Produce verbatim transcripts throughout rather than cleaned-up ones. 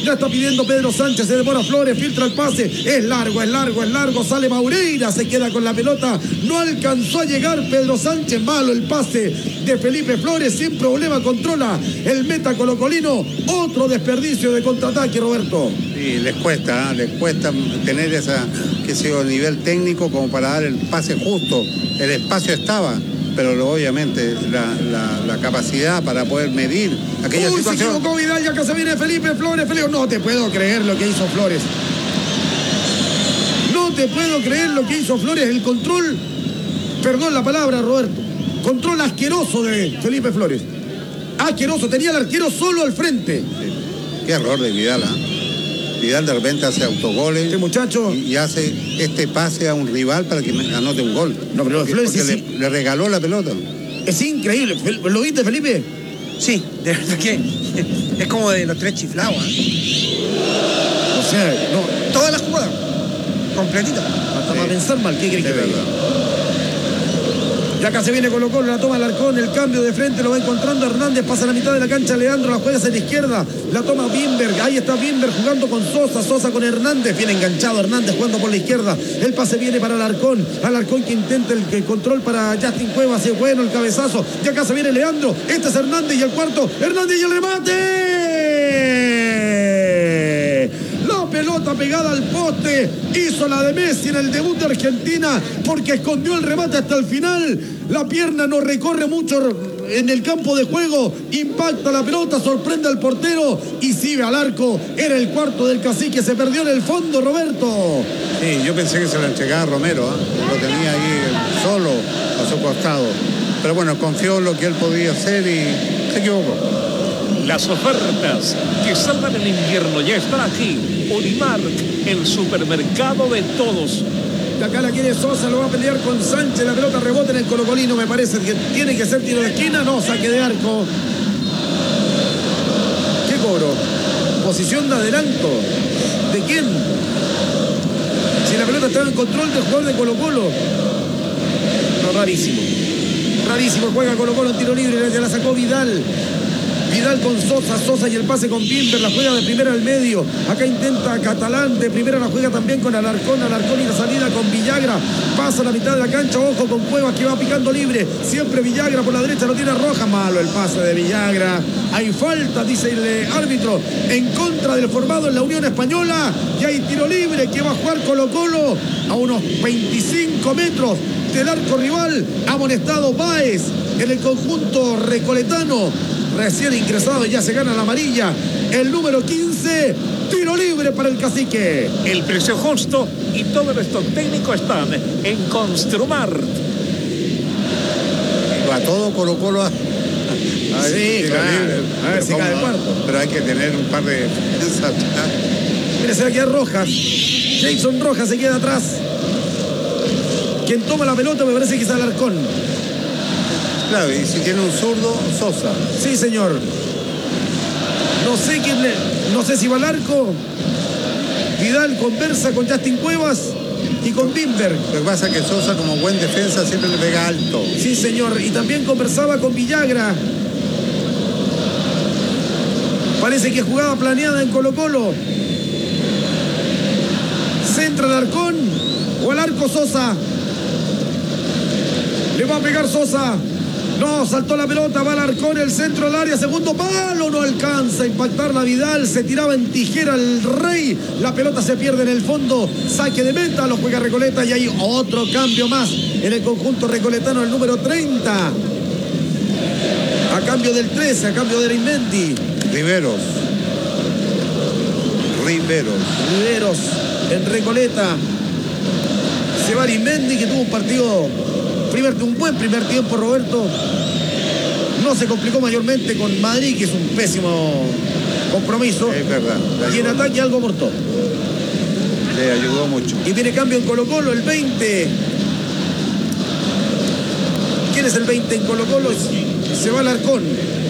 La está pidiendo Pedro Sánchez, se demora Flores, filtra el pase. Es largo, es largo, es largo. Sale Maureira, se queda con la pelota. No alcanzó a llegar Pedro Sánchez. Malo el pase de Felipe Flores. Sin problema controla el meta colocolino. Otro desperdicio de contraataque, Roberto. Sí, les cuesta, ¿eh? les cuesta tener esa, que sea nivel técnico como para dar el pase justo. El espacio estaba, pero obviamente la, la, la capacidad para poder medir aquella Uy, situación. Se equivocó Vidal, ya acá se viene Felipe Flores. Felipe, no te puedo creer lo que hizo Flores. No te puedo creer lo que hizo Flores. El control, perdón la palabra, Roberto. Control asqueroso de Felipe Flores. Asqueroso, tenía al arquero solo al frente. Sí. Qué error de Vidal, ¿eh? Vidal de repente hace autogoles. Este muchacho. Y, y hace este pase a un rival para que anote un gol. No, pero porque, Flores porque es, le, le regaló la pelota. Es increíble. ¿Lo viste, Felipe? Sí, de verdad que es como de los tres chiflados, ¿eh? O sea, no. Toda la jugada, completita. Hasta Sí. para pensar mal, ¿qué crees que De verdad. Y acá se viene Colo Colo, la toma Alarcón, el cambio de frente, lo va encontrando Hernández, pasa a la mitad de la cancha Leandro, la juega hacia la izquierda, la toma Wimberg, ahí está Wimberg jugando con Sosa, Sosa con Hernández, viene enganchado Hernández jugando por la izquierda, el pase viene para Alarcón, Alarcón que intenta el, el control para Justin Cuevas, es bueno el cabezazo, y acá se viene Leandro, este es Hernández y el cuarto, Hernández y el remate. La pelota pegada al poste, hizo la de Messi en el debut de Argentina porque escondió el remate hasta el final. La pierna no recorre mucho en el campo de juego, impacta la pelota, sorprende al portero y sigue al arco. Era el cuarto del Cacique, se perdió en el fondo, Roberto. Sí, yo pensé que se lo entregaba a Romero, ¿eh? Lo tenía ahí solo a su costado. Pero bueno, confió en lo que él podía hacer y se equivocó. Las ofertas que salvan el invierno ya están aquí. Unimark, el supermercado de todos. De acá la quiere Sosa, lo va a pelear con Sánchez, la pelota rebota en el colocolino, me parece que tiene que ser tiro de esquina, no, saque de arco. ¿Qué cobro? Posición de adelanto. ¿De quién? Si la pelota estaba en control del jugador de Colo Colo. No, rarísimo. Rarísimo, juega Colo Colo en tiro libre, ya la sacó Vidal. Vidal con Sosa, Sosa y el pase con Wimberg, la juega de primera al medio. Acá intenta Catalán, de primera la juega también con Alarcón, Alarcón y la salida con Villagra. Pasa a la mitad de la cancha, ojo con Cuevas que va picando libre. Siempre Villagra por la derecha, lo tiene Roja. Malo el pase de Villagra. Hay falta, dice el árbitro, en contra del formado en la Unión Española. Y hay tiro libre que va a jugar Colo Colo a unos veinticinco metros del arco rival. Amonestado Báez en el conjunto recoletano. Recién ingresado y ya se gana la amarilla. El número quince, tiro libre para el Cacique. El precio justo y todo el stock técnico están en Construmart. A todo Colo Colo a, a Sí, tiro claro. libre. A ver si Pero cae cómo el no, cuarto. Pero hay que tener un par de defensas. Mire, se va a quedar Rojas. Jason Rojas se queda atrás. Quien toma la pelota me parece que es Alarcón. Claro, y si tiene un zurdo, Sosa. Sí, señor. No sé quién le... No sé si va al arco. Vidal conversa con Justin Cuevas y con Wimberg. Lo que pasa es que Sosa, como buen defensa, siempre le pega alto. Sí, señor. Y también conversaba con Villagra. Parece que jugaba planeada en Colo Colo. Centra Alarcón o al arco Sosa. Le va a pegar Sosa. No, saltó la pelota, va Alarcón, el centro del área, segundo palo, no alcanza a impactar la Vidal, se tiraba en tijera el Rey, la pelota se pierde en el fondo, saque de meta, lo juega Recoleta y hay otro cambio más en el conjunto recoletano, el número treinta, a cambio del trece, a cambio de Arismendi. Riveros. Riveros. Riveros en Recoleta. Se va Arismendi, que tuvo un partido... Primer, un buen primer tiempo, Roberto. No se complicó mayormente con Madrid, que es un pésimo compromiso. Es verdad. Y en ataque algo mortó. Le ayudó mucho. Y tiene cambio en Colo Colo, el veinte. ¿Quién es el veinte en Colo Colo? Se va Alarcón.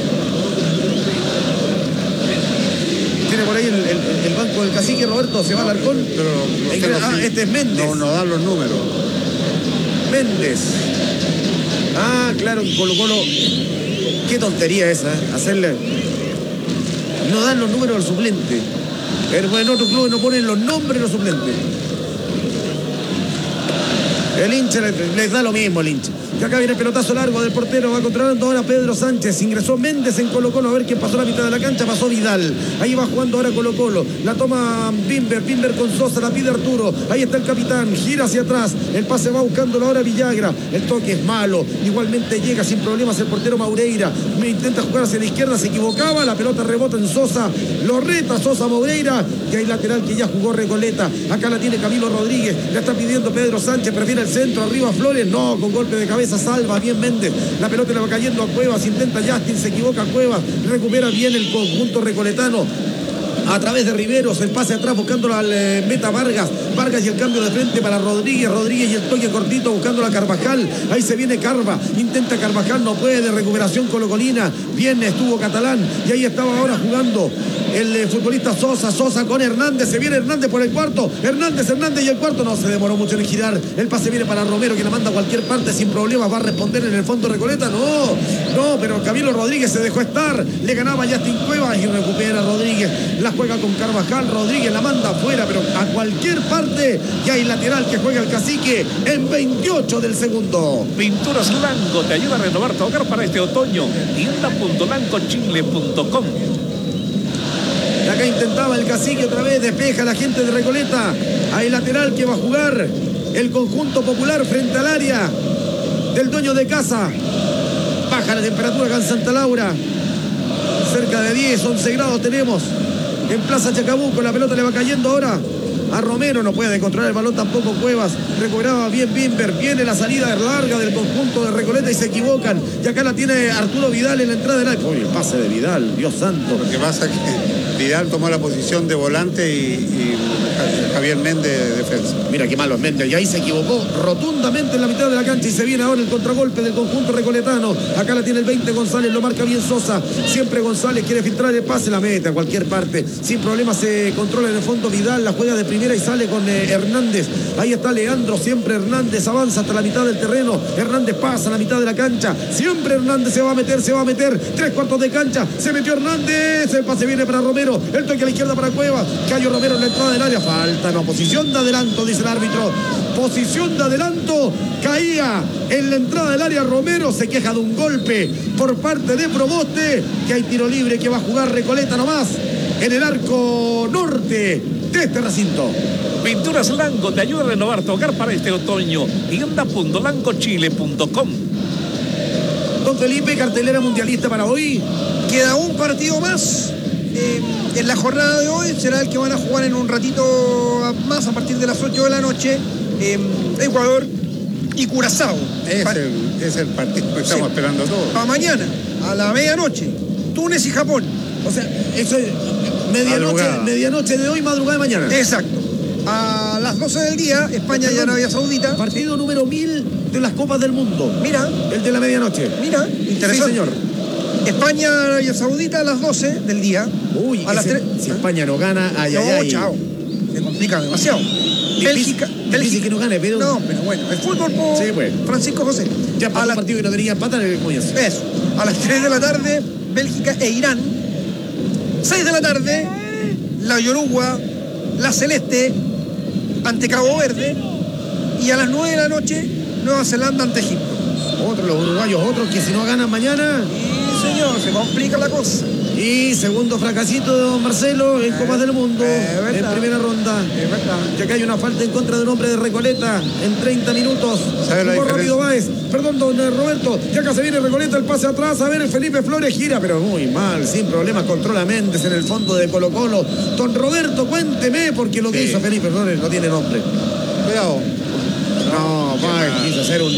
Tiene por ahí el, el, el banco del Cacique, Roberto. Se va Alarcón. Pero no En- sé ah, si- este es Méndez. No, no dan los números. Méndez. Ah, claro, en Colo Colo. Qué tontería esa, ¿eh? Hacerle. No dan los números al suplente. Pero en otros clubes no ponen los nombres de los suplentes. El hincha les, les da lo mismo, el hincha. Y acá viene el pelotazo largo del portero, va controlando ahora Pedro Sánchez. Ingresó Méndez en Colo Colo, a ver quién pasó la mitad de la cancha, pasó Vidal. Ahí va jugando ahora Colo Colo. La toma Bimber, Bimber con Sosa, la pide Arturo. Ahí está el capitán, gira hacia atrás. El pase va buscándolo ahora Villagra. El toque es malo. Igualmente llega sin problemas el portero Maureira. Me intenta jugar hacia la izquierda, se equivocaba. La pelota rebota en Sosa. Lo reta Sosa Maureira. Y hay lateral que ya jugó Recoleta. Acá la tiene Camilo Rodríguez. La está pidiendo Pedro Sánchez. Prefiere el centro. Arriba Flores. No, con golpe de cabeza salva bien Méndez. La pelota le va cayendo a Cuevas. Intenta Justin. Se equivoca Cuevas. Recupera bien el conjunto recoletano. A través de Riveros, el pase atrás buscándolo al eh, meta Vargas. Vargas y el cambio de frente para Rodríguez. Rodríguez y el toque cortito buscándolo a Carvajal. Ahí se viene Carva. Intenta Carvajal, no puede. De recuperación colocolina. Bien estuvo Catalán. Y ahí estaba ahora jugando el eh, futbolista Sosa. Sosa con Hernández. Se viene Hernández por el cuarto. Hernández, Hernández y el cuarto. No se demoró mucho en girar. El pase viene para Romero, que la manda a cualquier parte sin problemas. Va a responder en el fondo Recoleta. No, no, pero Camilo Rodríguez se dejó estar. Le ganaba Justin Cuevas y recupera Rodríguez. La juega con Carvajal, Rodríguez la manda afuera, pero a cualquier parte. Y hay lateral que juega el Cacique en veintiocho del segundo. Pinturas Lango te ayuda a renovar tu hogar para este otoño. tienda punto lanco chile punto com. Y acá intentaba el Cacique otra vez, despeja a la gente de Recoleta. Hay lateral que va a jugar el conjunto popular frente al área del dueño de casa. Baja la temperatura acá en Santa Laura. Cerca de diez, once grados tenemos en Plaza Chacabuco. La pelota le va cayendo ahora a Romero. No puede controlar el balón tampoco Cuevas. Recuperaba bien Bimber. Viene la salida larga del conjunto de Recoleta y se equivocan. Y acá la tiene Arturo Vidal en la entrada del área. Uy, el pase de Vidal, Dios santo. Lo que pasa es que Vidal tomó la posición de volante y, y Javier Méndez de defensa. Mira qué malo es Méndez. Y ahí se equivocó rotundamente en la mitad de la cancha. Y se viene ahora el contragolpe del conjunto recoletano. Acá la tiene el veinte González. Lo marca bien Sosa. Siempre González quiere filtrar el pase. La mete a cualquier parte. Sin problema se controla en el fondo Vidal. La juega de primera y sale con eh, Hernández. Ahí está Leandro. Siempre Hernández avanza hasta la mitad del terreno. Hernández pasa a la mitad de la cancha. Siempre Hernández se va a meter. Se va a meter. Tres cuartos de cancha. Se metió Hernández. El pase viene para Romero. El toque a la izquierda para Cuevas. Cayo Romero en la entrada del área. Falta, no. Posición de adelanto, dice el árbitro. Posición de adelanto. Caía en la entrada del área Romero. Se queja de un golpe por parte de Proboste. Que hay tiro libre que va a jugar Recoleta nomás en el arco norte de este recinto. Pinturas Lango te ayuda a renovar tu hogar para este otoño. tienda punto lanco chile punto com. Don Felipe, cartelera mundialista para hoy. Queda un partido más. Eh, en la jornada de hoy será el que van a jugar en un ratito más a partir de las ocho de la noche. Eh, Ecuador y Curazao. Es, pa el, es el partido que estamos sí. esperando todos. Para mañana, a la medianoche, Túnez y Japón. O sea, eso es medianoche, medianoche de hoy, madrugada de mañana. Exacto. A las doce del día, España y Arabia Saudita. Partido número mil de las Copas del Mundo. Mira. El de la medianoche. Mira, interesante. Sí, señor. España, Arabia Saudita a las doce del día. Uy, a las ese, tres. Si España no gana, ay, no, ay, ay. chao. Se complica demasiado. Difícil, Bélgica, difícil Bélgica. que no gane, pero... No, pero bueno, el fútbol por Sí, pues. Francisco José. Ya para a el la... partido que no debería empatar el comienzo. Eso. A las tres de la tarde, Bélgica e Irán. seis de la tarde, la Yoruba, la Celeste, ante Cabo Verde. Y a las nueve de la noche, Nueva Zelanda ante Egipto. Otros, los uruguayos, otros que si no ganan mañana... Sí, señor, se complica la cosa. Y segundo fracasito de don Marcelo en Copas del Mundo, eh, en primera ronda. Es verdad. Ya que hay una falta en contra de un hombre de Recoleta en treinta minutos. ¿Sabe la Jugó diferencia? rápido Báez. Perdón, don eh, Roberto. Ya acá se viene Recoleta, el pase atrás. A ver, el Felipe Flores gira, pero muy mal, sin problemas. Controla Méndez en el fondo de Colo Colo. Don Roberto, cuénteme, porque lo que Sí. hizo Felipe Flores no tiene nombre. Cuidado. No, Báez mal. quiso hacer un,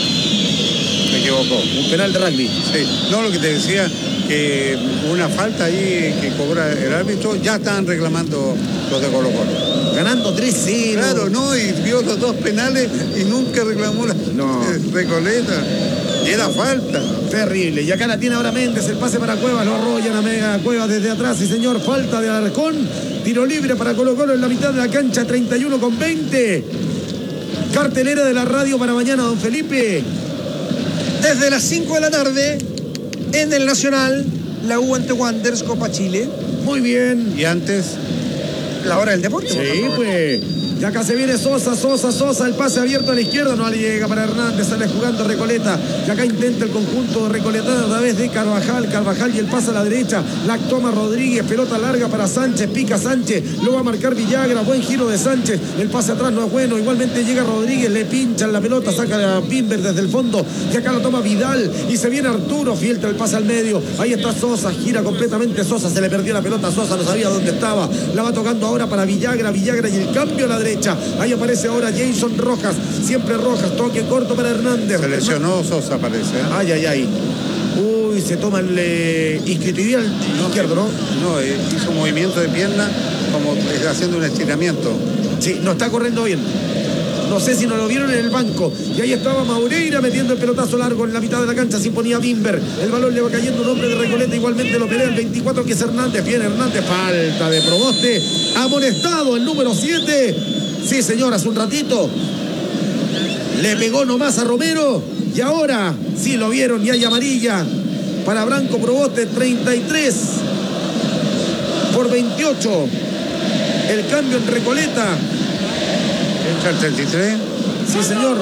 Me equivocó. un penal de rugby. Sí. No, lo que te decía, que una falta ahí que cobra el árbitro, ya estaban reclamando los de Colo Colo. Ganando tres cero. Claro, no, y vio los dos penales y nunca reclamó la No. Recoleta. Y era falta. Terrible. Y acá la tiene ahora Méndez. El pase para Cuevas. Lo arrollan a Mega Cuevas desde atrás. Sí, señor. Falta de Alarcón. Tiro libre para Colo Colo en la mitad de la cancha. treinta y uno con veinte. Cartelera de la radio para mañana, don Felipe. Desde las cinco de la tarde, en el Nacional, la U ante Wanderers, Copa Chile. Muy bien. Y antes, La hora del deporte. Sí, pues. Y acá se viene Sosa, Sosa, Sosa, el pase abierto a la izquierda, no le llega para Hernández, sale jugando Recoleta. Y acá intenta el conjunto de Recoleta a través de Carvajal, Carvajal y el pase a la derecha, la toma Rodríguez, pelota larga para Sánchez, pica Sánchez, lo va a marcar Villagra, buen giro de Sánchez, el pase atrás no es bueno, igualmente llega Rodríguez, le pinchan la pelota, saca a Bimber desde el fondo, y acá lo toma Vidal, y se viene Arturo, filtra el pase al medio, ahí está Sosa, gira completamente Sosa, se le perdió la pelota a Sosa, no sabía dónde estaba, la va tocando ahora para Villagra, Villagra y el cambio a la derecha. Ahí aparece ahora Jason Rojas, siempre Rojas, toque corto para Hernández. Se lesionó Sosa, parece. ¿eh? Ay, ay, ay. Uy, se toma el eh, isquiotibial izquierdo, ¿no? No, eh, hizo un movimiento de pierna como eh, haciendo un estiramiento. Sí, no está corriendo bien. No sé si no lo vieron en el banco. Y ahí estaba Maureira metiendo el pelotazo largo en la mitad de la cancha. Se imponía Bimber. El balón le va cayendo un hombre de Recoleta. Igualmente lo pelea el veinticuatro, que es Hernández. Viene Hernández. Falta de Proboste. Amonestado el número siete. Sí, señor, hace un ratito le pegó nomás a Romero. Y ahora sí lo vieron y hay amarilla para Branco Proboste. Treinta y tres por veintiocho. El cambio en Recoleta. Entra el treinta y tres. Sí, señor.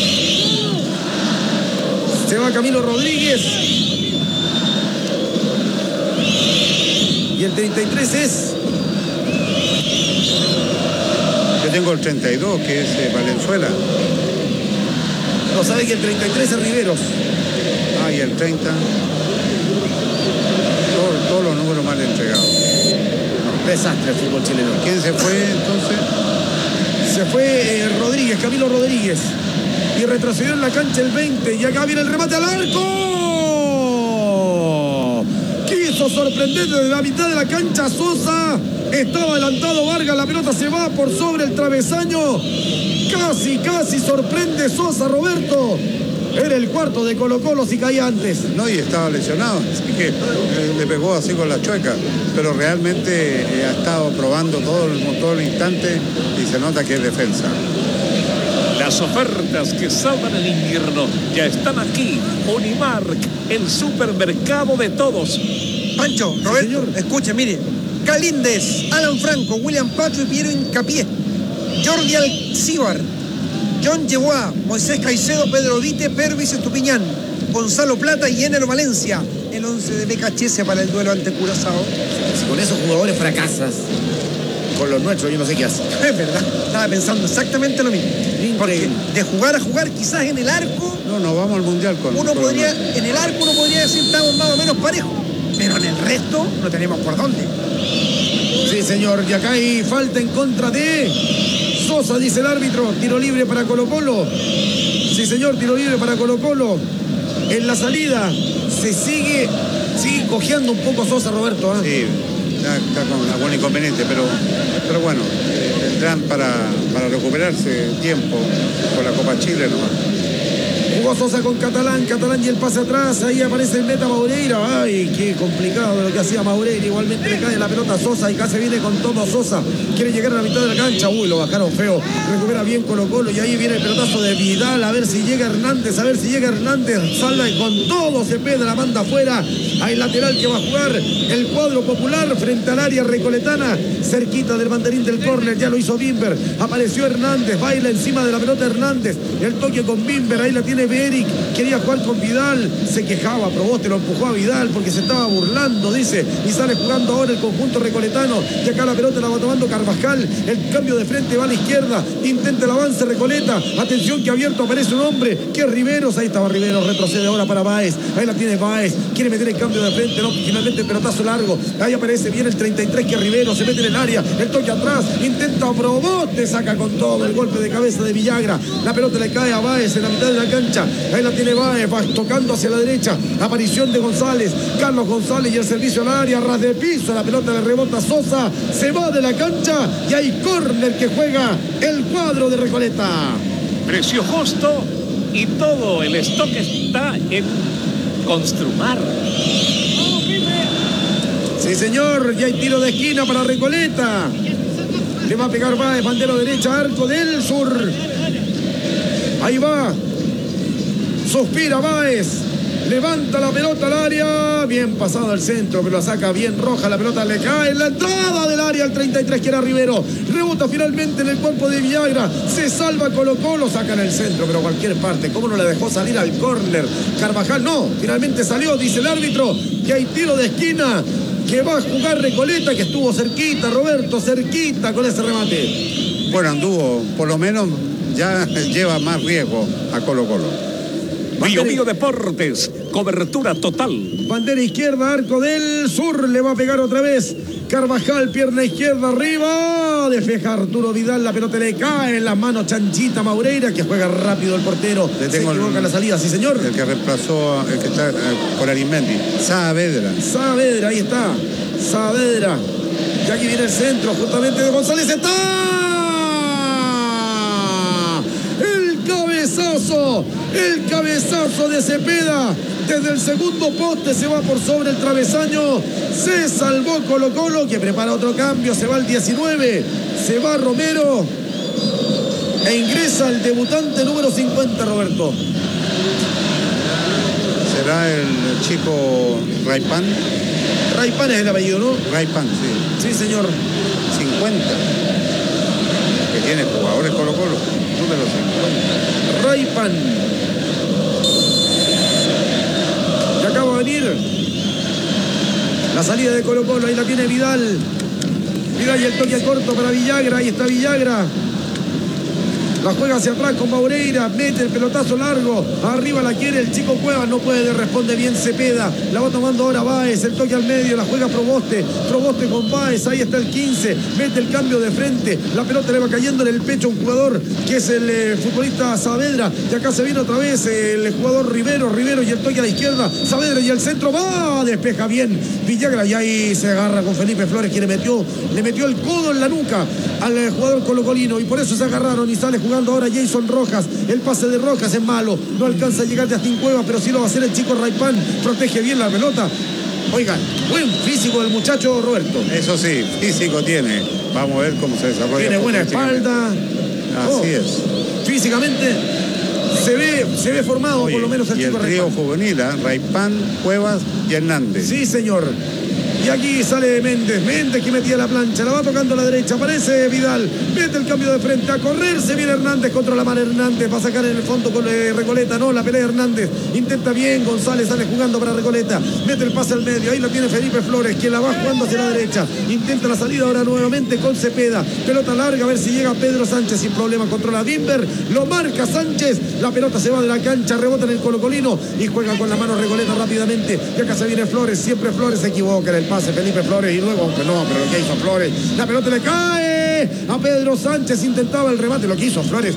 Se va Camilo Rodríguez. Y el treinta y tres es... Yo tengo el treinta y dos, que es eh, Valenzuela. No sabe que el treinta y tres es Riveros. Ah, y el treinta. Todo- todos los números mal entregados. Desastre el fútbol chileno. ¿Quién se fue entonces? Se fue eh, Rodríguez, Camilo Rodríguez. Y retrocedió en la cancha el veinte. Y acá viene el remate al arco. Quiso sorprender desde la mitad de la cancha Sosa. Estaba adelantado Vargas. La pelota se va por sobre el travesaño. Casi, casi sorprende Sosa, Roberto. Era el cuarto de Colo-Colo si caía antes. No, y estaba lesionado, así que eh, le pegó así con la chueca. Pero realmente eh, ha estado probando todo el, todo el instante y se nota que es defensa. Las ofertas que salvan el invierno ya están aquí. Unimark, el supermercado de todos. Pancho, Roberto, señor. escuche, mire. Galíndez, Alan Franco, William Pacho y Piero Incapié. Jordi Alcíbar, John Yeguá, Moisés Caicedo, Pedro Vite, Pervis Estupiñán, Gonzalo Plata y Ener Valencia. El once de B K H S para el duelo ante Curazao. Si con esos jugadores fracasas, con los nuestros yo no sé qué hace. Es verdad, estaba pensando exactamente lo mismo. Porque de jugar a jugar, quizás en el arco, No, nos vamos al mundial con. uno con podría, los- en el arco uno podría decir estamos más o menos parejos. Pero en el resto no tenemos por dónde. Sí, señor. Y acá hay falta en contra de Sosa, dice el árbitro. Tiro libre para Colo-Colo. Sí, señor, tiro libre para Colo-Colo. En la salida se sigue, sigue cojeando un poco Sosa, Roberto. ¿eh? Sí, está, está con algún inconveniente, pero, pero bueno, eh, tendrán para, para recuperarse tiempo con la Copa Chile nomás. Jugó Sosa con Catalán, Catalán y el pase atrás, ahí aparece el meta Maureira. Ay, qué complicado lo que hacía Maureira. Igualmente le cae la pelota a Sosa y casi viene con todo Sosa. Quiere llegar a la mitad de la cancha. Uy, lo bajaron feo. Recupera bien Colo-Colo y ahí viene el pelotazo de Vidal. A ver si llega Hernández, a ver si llega Hernández. Sale con todo, se pega, la manda afuera. Hay lateral que va a jugar el cuadro popular frente al área recoletana, cerquita del banderín del córner. Ya lo hizo Bimber. Apareció Hernández, baila encima de la pelota Hernández. El toque con Bimber, ahí la tiene Beric. Quería jugar con Vidal, se quejaba, Proboste lo empujó a Vidal porque se estaba burlando, dice, y sale jugando ahora el conjunto recoletano. Y acá la pelota la va tomando Carvajal. El cambio de frente va a la izquierda, intenta el avance Recoleta. Atención que abierto aparece un hombre, que es Riveros. Ahí estaba Riveros, retrocede ahora para Báez. Ahí la tiene Báez, quiere meter el cambio de frente, no, finalmente el pelotazo largo. Ahí aparece bien el treinta y tres, que es Riveros, se mete en el área, el toque atrás, intenta Proboste, saca con todo el golpe de cabeza de Villagra. La pelota le cae a Báez en la mitad de la cancha. Ahí la tiene Báez, va tocando hacia la derecha. Aparición de González, Carlos González y el servicio al área, ras de piso, la pelota le rebota a Sosa, se va de la cancha y hay córner que juega el cuadro de Recoleta. Precio justo y todo el stock está en Construmar. Sí, señor, ya hay tiro de esquina para Recoleta. Le va a pegar Báez, bandero derecha, arco del sur. Ahí va. Suspira Báez. levanta la pelota al área, bien pasado al centro, pero la saca bien Roja, la pelota le cae en la entrada del área al treinta y tres que era Rivero, rebota finalmente en el cuerpo de Villagra, se salva Colo Colo, saca en el centro, pero a cualquier parte, ¿cómo no le dejó salir al córner? Carvajal no, finalmente salió, dice el árbitro, que hay tiro de esquina, que va a jugar Recoleta, que estuvo cerquita, Roberto, cerquita con ese remate. Bueno, anduvo, por lo menos ya lleva más riesgo a Colo Colo. Bio Bio Deportes, cobertura total. Bandera izquierda, arco del sur, le va a pegar otra vez. Carvajal, pierna izquierda arriba, despeja Arturo Vidal, la pelota le cae en las manos Chanchita Maureira, que juega rápido el portero. Le Se equivoca el, en la salida, sí señor. El que reemplazó, el que está eh, por Arismendi, Saavedra. Saavedra, ahí está, Saavedra. Y aquí viene el centro, justamente de González, está. Cabezazo, el cabezazo de Cepeda desde el segundo poste, se va por sobre el travesaño, se salvó Colo Colo, que prepara otro cambio, se va el diecinueve, se va Romero e ingresa el debutante número cincuenta, Roberto. ¿Será el chico Raipan? Raipan es el apellido, ¿no? Raipan, sí. Sí, señor. cincuenta. Que tiene jugadores Colo Colo, número cincuenta. Raipan. Y acaba de venir la salida de Colo Colo, ahí la tiene Vidal. Vidal y el toque corto para Villagra, ahí está Villagra. La juega hacia atrás con Maureira, mete el pelotazo largo, arriba la quiere el chico Cuevas, no puede, responde bien Cepeda, la va tomando ahora Báez, el toque al medio, la juega Proboste, Proboste con Báez, ahí está el quince, mete el cambio de frente, la pelota le va cayendo en el pecho a un jugador que es el eh, futbolista Saavedra, y acá se viene otra vez el jugador Rivero, Rivero y el toque a la izquierda, Saavedra y el centro, va, despeja bien Villagra, y ahí se agarra con Felipe Flores, que le metió, le metió el codo en la nuca al jugador colocolino, y por eso se agarraron y sale jugando ahora Jason Rojas, el pase de Rojas es malo, no alcanza a llegar de Astín Cueva, pero sí lo va a hacer el chico Raipan, protege bien la pelota. Oigan, buen físico del muchacho Roberto. Eso sí, físico tiene, vamos a ver cómo se desarrolla. Tiene buena espalda. Así oh, es. Físicamente se ve, se ve formado. Oye, por lo menos el y chico el trío Raipan. juvenil, ¿eh? Raipan, Cuevas y Hernández. Sí, señor. Y aquí sale Méndez, Méndez que metía la plancha, la va tocando a la derecha, aparece Vidal, mete el cambio de frente, a correrse viene Hernández contra la mano Hernández, va a sacar en el fondo con eh, Recoleta, no, la pelea Hernández, intenta bien, González sale jugando para Recoleta, mete el pase al medio, ahí lo tiene Felipe Flores, que la va jugando hacia la derecha, intenta la salida ahora nuevamente con Cepeda, pelota larga, a ver si llega Pedro Sánchez sin problema, controla Bimber, lo marca Sánchez, la pelota se va de la cancha, rebota en el colocolino y juega con la mano Recoleta rápidamente, y acá se viene Flores, siempre Flores se equivoca en el pase Felipe Flores y luego, aunque no, pero lo que hizo Flores, la pelota le cae a Pedro Sánchez, intentaba el remate, lo que hizo Flores,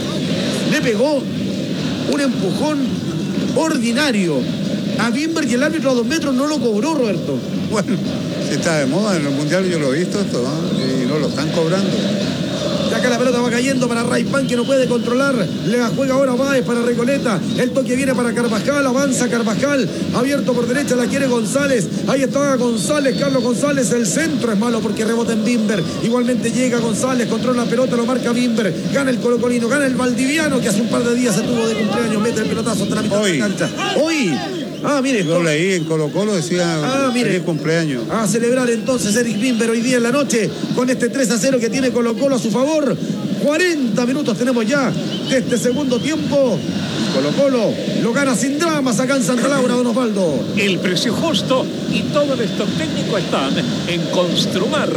le pegó un empujón ordinario a Bimber y el árbitro a dos metros no lo cobró, Roberto. Bueno, si está de moda en el Mundial, yo lo he visto esto, ¿no? Y no lo están cobrando. Acá la pelota va cayendo para Raipan, que no puede controlar, le la juega ahora Báez para Recoleta, el toque viene para Carvajal, avanza Carvajal, abierto por derecha, la quiere González, ahí está González, Carlos González, el centro es malo porque rebota en Bimber, igualmente llega González, controla la pelota, lo marca Bimber, gana el colocolino, gana el valdiviano, que hace un par de días se tuvo de cumpleaños, mete el pelotazo hasta la mitad Hoy. de la cancha. Hoy. Ah, mire. Lo leí en Colo Colo, decía ah, mire. feliz cumpleaños. A celebrar entonces Eric Bimber hoy día en la noche con este tres a cero que tiene Colo Colo a su favor. cuarenta minutos tenemos ya de este segundo tiempo. Colo Colo lo gana sin dramas acá en Santa Laura, don Osvaldo. El precio justo y todo el stock técnico están en Construmar.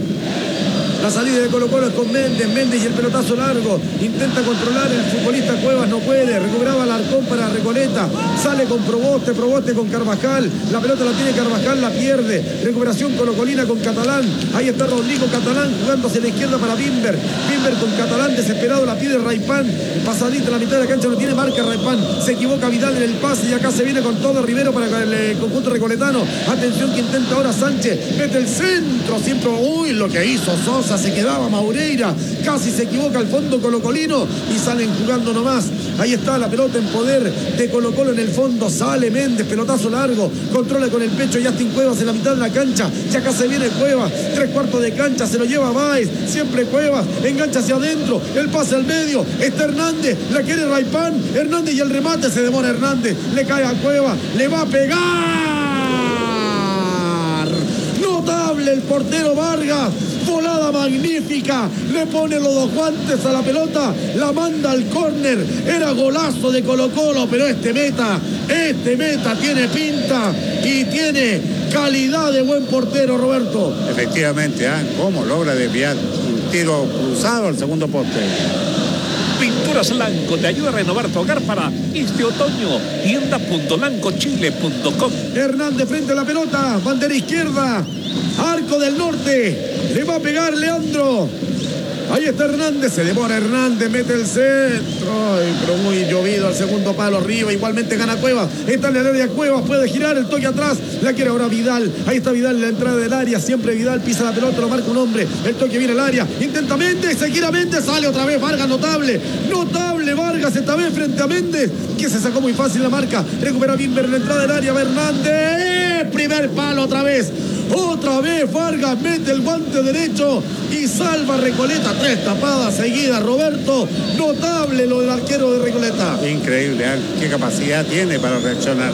La salida de Colo Colo es con Méndez, Méndez y el pelotazo largo, intenta controlar el futbolista Cuevas, no puede, recuperaba Alarcón para Recoleta, sale con Proboste, Proboste con Carvajal, la pelota la tiene Carvajal, la pierde, recuperación colocolina con Catalán, ahí está Rodrigo Catalán jugando hacia la izquierda para Bimber, Bimber con Catalán desesperado, la pide Raipan, pasadita la mitad de la cancha, no tiene marca Raipan, se equivoca Vidal en el pase y acá se viene con todo Rivero para el eh, conjunto recoletano, atención que intenta ahora Sánchez, mete el centro, siempre, uy, lo que hizo Sosa, se quedaba Maureira, casi se equivoca al fondo colocolino y salen jugando nomás Ahí está la pelota en poder de Colo-Colo en el fondo. Sale Méndez, pelotazo largo. Controla con el pecho Justin Cuevas en la mitad de la cancha. Ya acá se viene Cuevas. Tres cuartos de cancha. Se lo lleva Báez. Siempre Cuevas. Engancha hacia adentro. El pase al medio. Está Hernández. La quiere Raipán. Hernández y el remate. Se demora Hernández. Le cae a Cuevas. Le va a pegar. Notable el portero Vargas. Volada magnífica, le pone los dos guantes a la pelota, la manda al córner. Era golazo de Colo-Colo, pero este meta, este meta tiene pinta y tiene calidad de buen portero, Roberto. Efectivamente, ¿eh? ¿Cómo logra desviar un tiro cruzado al segundo poste? Pinturas Lanco te ayuda a renovar tu hogar para este otoño. tienda punto lanco chile punto com. Hernández frente a la pelota, bandera izquierda, arco del norte. Le va a pegar Leandro. Ahí está Hernández, se demora Hernández, mete el centro. Ay, pero muy llovido al segundo palo arriba. Igualmente gana Cuevas. Está en el área Cuevas, puede girar el toque atrás. La quiere ahora Vidal. Ahí está Vidal en la entrada del área. Siempre Vidal pisa la pelota, lo marca un hombre. El toque viene al área. Intenta Méndez, se gira Méndez, sale otra vez Vargas, notable. Notable Vargas esta vez frente a Méndez, que se sacó muy fácil la marca. Recupera Bimber en la entrada del área. Va Hernández. Primer palo otra vez. Otra vez Vargas mete el guante derecho y salva Recoleta. Tres tapadas seguidas, Roberto. Notable lo del arquero de Recoleta. Increíble, ¿eh? Qué capacidad tiene para reaccionar.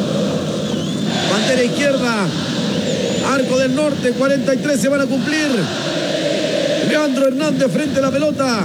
Bandera izquierda, arco del norte, cuarenta y tres se van a cumplir. Leandro Hernández frente a la pelota.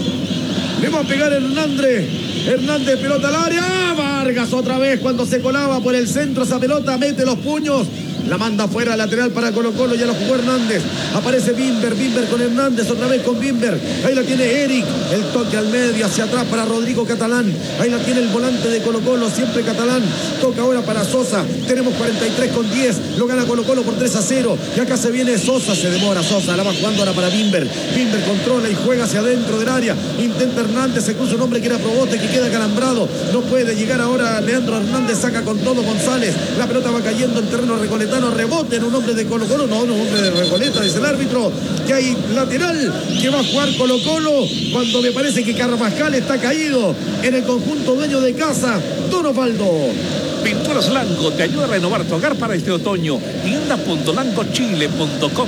Le va a pegar Hernández. Hernández, pelota al área. Vargas otra vez cuando se colaba por el centro esa pelota, mete los puños. La manda fuera, lateral para Colo-Colo, ya lo jugó Hernández. Aparece Bimber, Bimber con Hernández, otra vez con Bimber. Ahí la tiene Eric, el toque al medio, hacia atrás para Rodrigo Catalán. Ahí la tiene el volante de Colo-Colo, siempre Catalán. Toca ahora para Sosa. Tenemos cuarenta y tres con diez, lo gana Colo-Colo por tres a cero. Y acá se viene Sosa, se demora Sosa, la va jugando ahora para Bimber. Bimber controla y juega hacia adentro del área. Intenta Hernández, se cruza un hombre que era Proboste, que queda calambrado. No puede llegar ahora Leandro Hernández, saca con todo González. La pelota va cayendo en terreno recoletano. Rebote en un hombre de Colo-Colo, no, un hombre de Recoleta, dice el árbitro, que hay lateral que va a jugar Colo-Colo, cuando me parece que Carvajal está caído en el conjunto dueño de casa, Don Osvaldo. Pinturas Lanco te ayuda a renovar tu hogar para este otoño. tienda punto lanco chile punto com.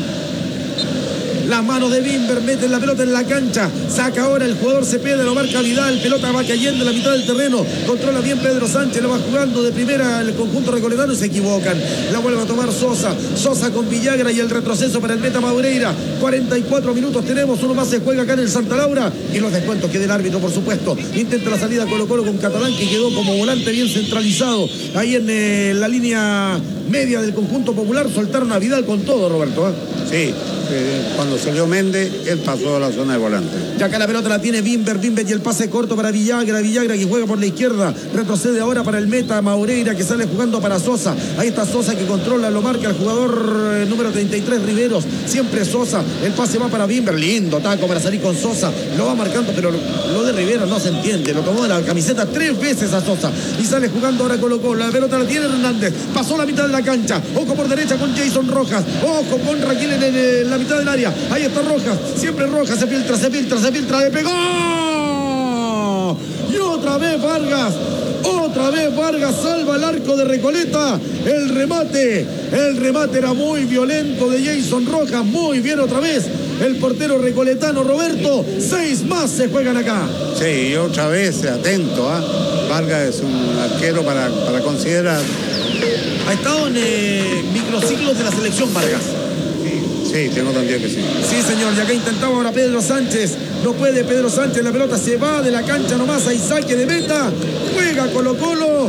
Las manos de Bimber meten la pelota en la cancha. Saca ahora el jugador Cepeda, lo marca Vidal. Pelota va cayendo en la mitad del terreno. Controla bien Pedro Sánchez, lo va jugando de primera el conjunto recoletano y se equivocan. La vuelve a tomar Sosa. Sosa con Villagra y el retroceso para el meta Maureira. cuarenta y cuatro minutos tenemos. Uno más se juega acá en el Santa Laura. Y los descuentos que del árbitro, por supuesto. Intenta la salida Colo-Colo con Catalán, que quedó como volante bien centralizado. Ahí en eh, la línea media del conjunto popular. Soltaron a Vidal con todo, Roberto, ¿eh? Sí. Eh, cuando salió Méndez, él pasó a la zona de volante. Y acá la pelota la tiene Bimber, Bimber y el pase corto para Villagra, Villagra que juega por la izquierda, retrocede ahora para el meta Maureira, que sale jugando para Sosa. Ahí está Sosa que controla, lo marca el jugador eh, número treinta y tres Riveros, siempre Sosa, el pase va para Bimber, lindo taco para salir con Sosa, lo va marcando, pero lo, lo de Riveros no se entiende, lo tomó de la camiseta tres veces a Sosa y sale jugando ahora Colo-Colo. La pelota la tiene Hernández, pasó la mitad de la cancha, ojo por derecha con Jason Rojas, ojo con Raquel en, el, en la mitad del área. Ahí está Rojas, siempre Rojas, se filtra, se filtra, se filtra, le pegó. Y otra vez Vargas, otra vez Vargas salva el arco de Recoleta. El remate, el remate era muy violento de Jason Rojas, muy bien otra vez. El portero recoletano Roberto, seis más se juegan acá. Sí, y otra vez atento, ¿ah? ¿eh? Vargas es un arquero para, para considerar. Ha estado en eh, microciclos de la selección Vargas. Sí, tengo entendido que sí. Sí, señor, y acá intentaba ahora Pedro Sánchez. No puede Pedro Sánchez, la pelota se va de la cancha nomás, hay saque de meta. Juega Colo-Colo,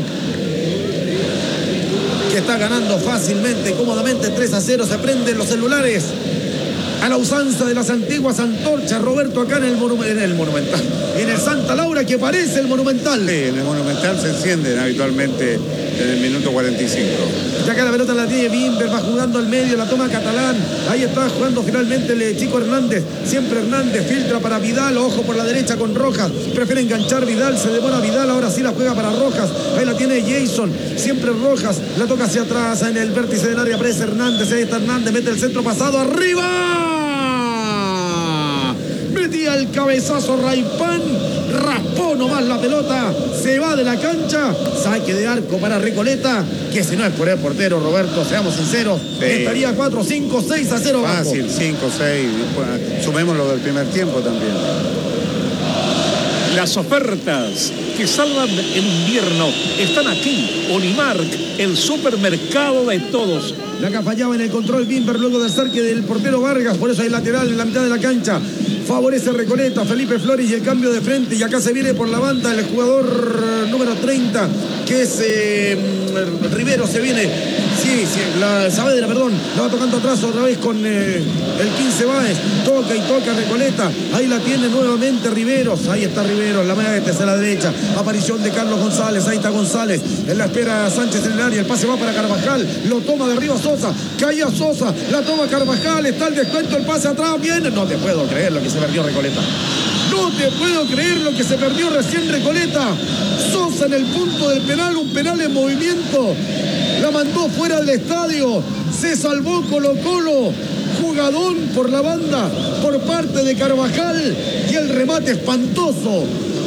que está ganando fácilmente, cómodamente, tres a cero. Se prenden los celulares a la usanza de las antiguas antorchas, Roberto, acá en el, monu en el Monumental, en el Santa Laura, que parece el Monumental. Sí, en el Monumental se encienden habitualmente en el minuto cuarenta y cinco. Ya acá la pelota la tiene Bimber, va jugando al medio, la toma Catalán. Ahí está jugando finalmente el chico Hernández. Siempre Hernández, filtra para Vidal, ojo por la derecha con Rojas. Prefiere enganchar Vidal, se demora Vidal, ahora sí la juega para Rojas. Ahí la tiene Jason, siempre Rojas, la toca hacia atrás en el vértice del área, aparece Hernández, ahí está Hernández, mete el centro pasado, arriba. Metía el cabezazo Raipán, raspó nomás la pelota, se va de la cancha, saque de arco para Recoleta, que si no es por el portero, Roberto, seamos sinceros, sí. Estaría cuatro, cinco, seis a cero. Fácil, cinco, seis, sumemos lo del primer tiempo también. Las ofertas que salvan el invierno están aquí. Unimark, el supermercado de todos. La que fallaba en el control Bimber luego del saque del portero Vargas, por eso hay lateral en la mitad de la cancha. Favorece Recoleta, Felipe Flores y el cambio de frente. Y acá se viene por la banda el jugador número treinta, que es eh, Rivero, se viene. Sí, sí, la Saavedra, perdón, la va tocando atrás otra vez con eh, el quince Báez. Toca y toca Recoleta. Ahí la tiene nuevamente Riveros. Ahí está Riveros, la media este hacia la derecha. Aparición de Carlos González. Ahí está González. En la espera Sánchez en el área. El pase va para Carvajal. Lo toma de arriba Sosa. Caía Sosa. La toma Carvajal. Está el descuento. El pase atrás. Viene. No te puedo creer lo que se perdió Recoleta. No te puedo creer lo que se perdió recién Recoleta. Sosa en el punto del penal. Un penal en movimiento. La mandó fuera del estadio. Se salvó Colo-Colo. Jugadón por la banda por parte de Carvajal. Y el remate espantoso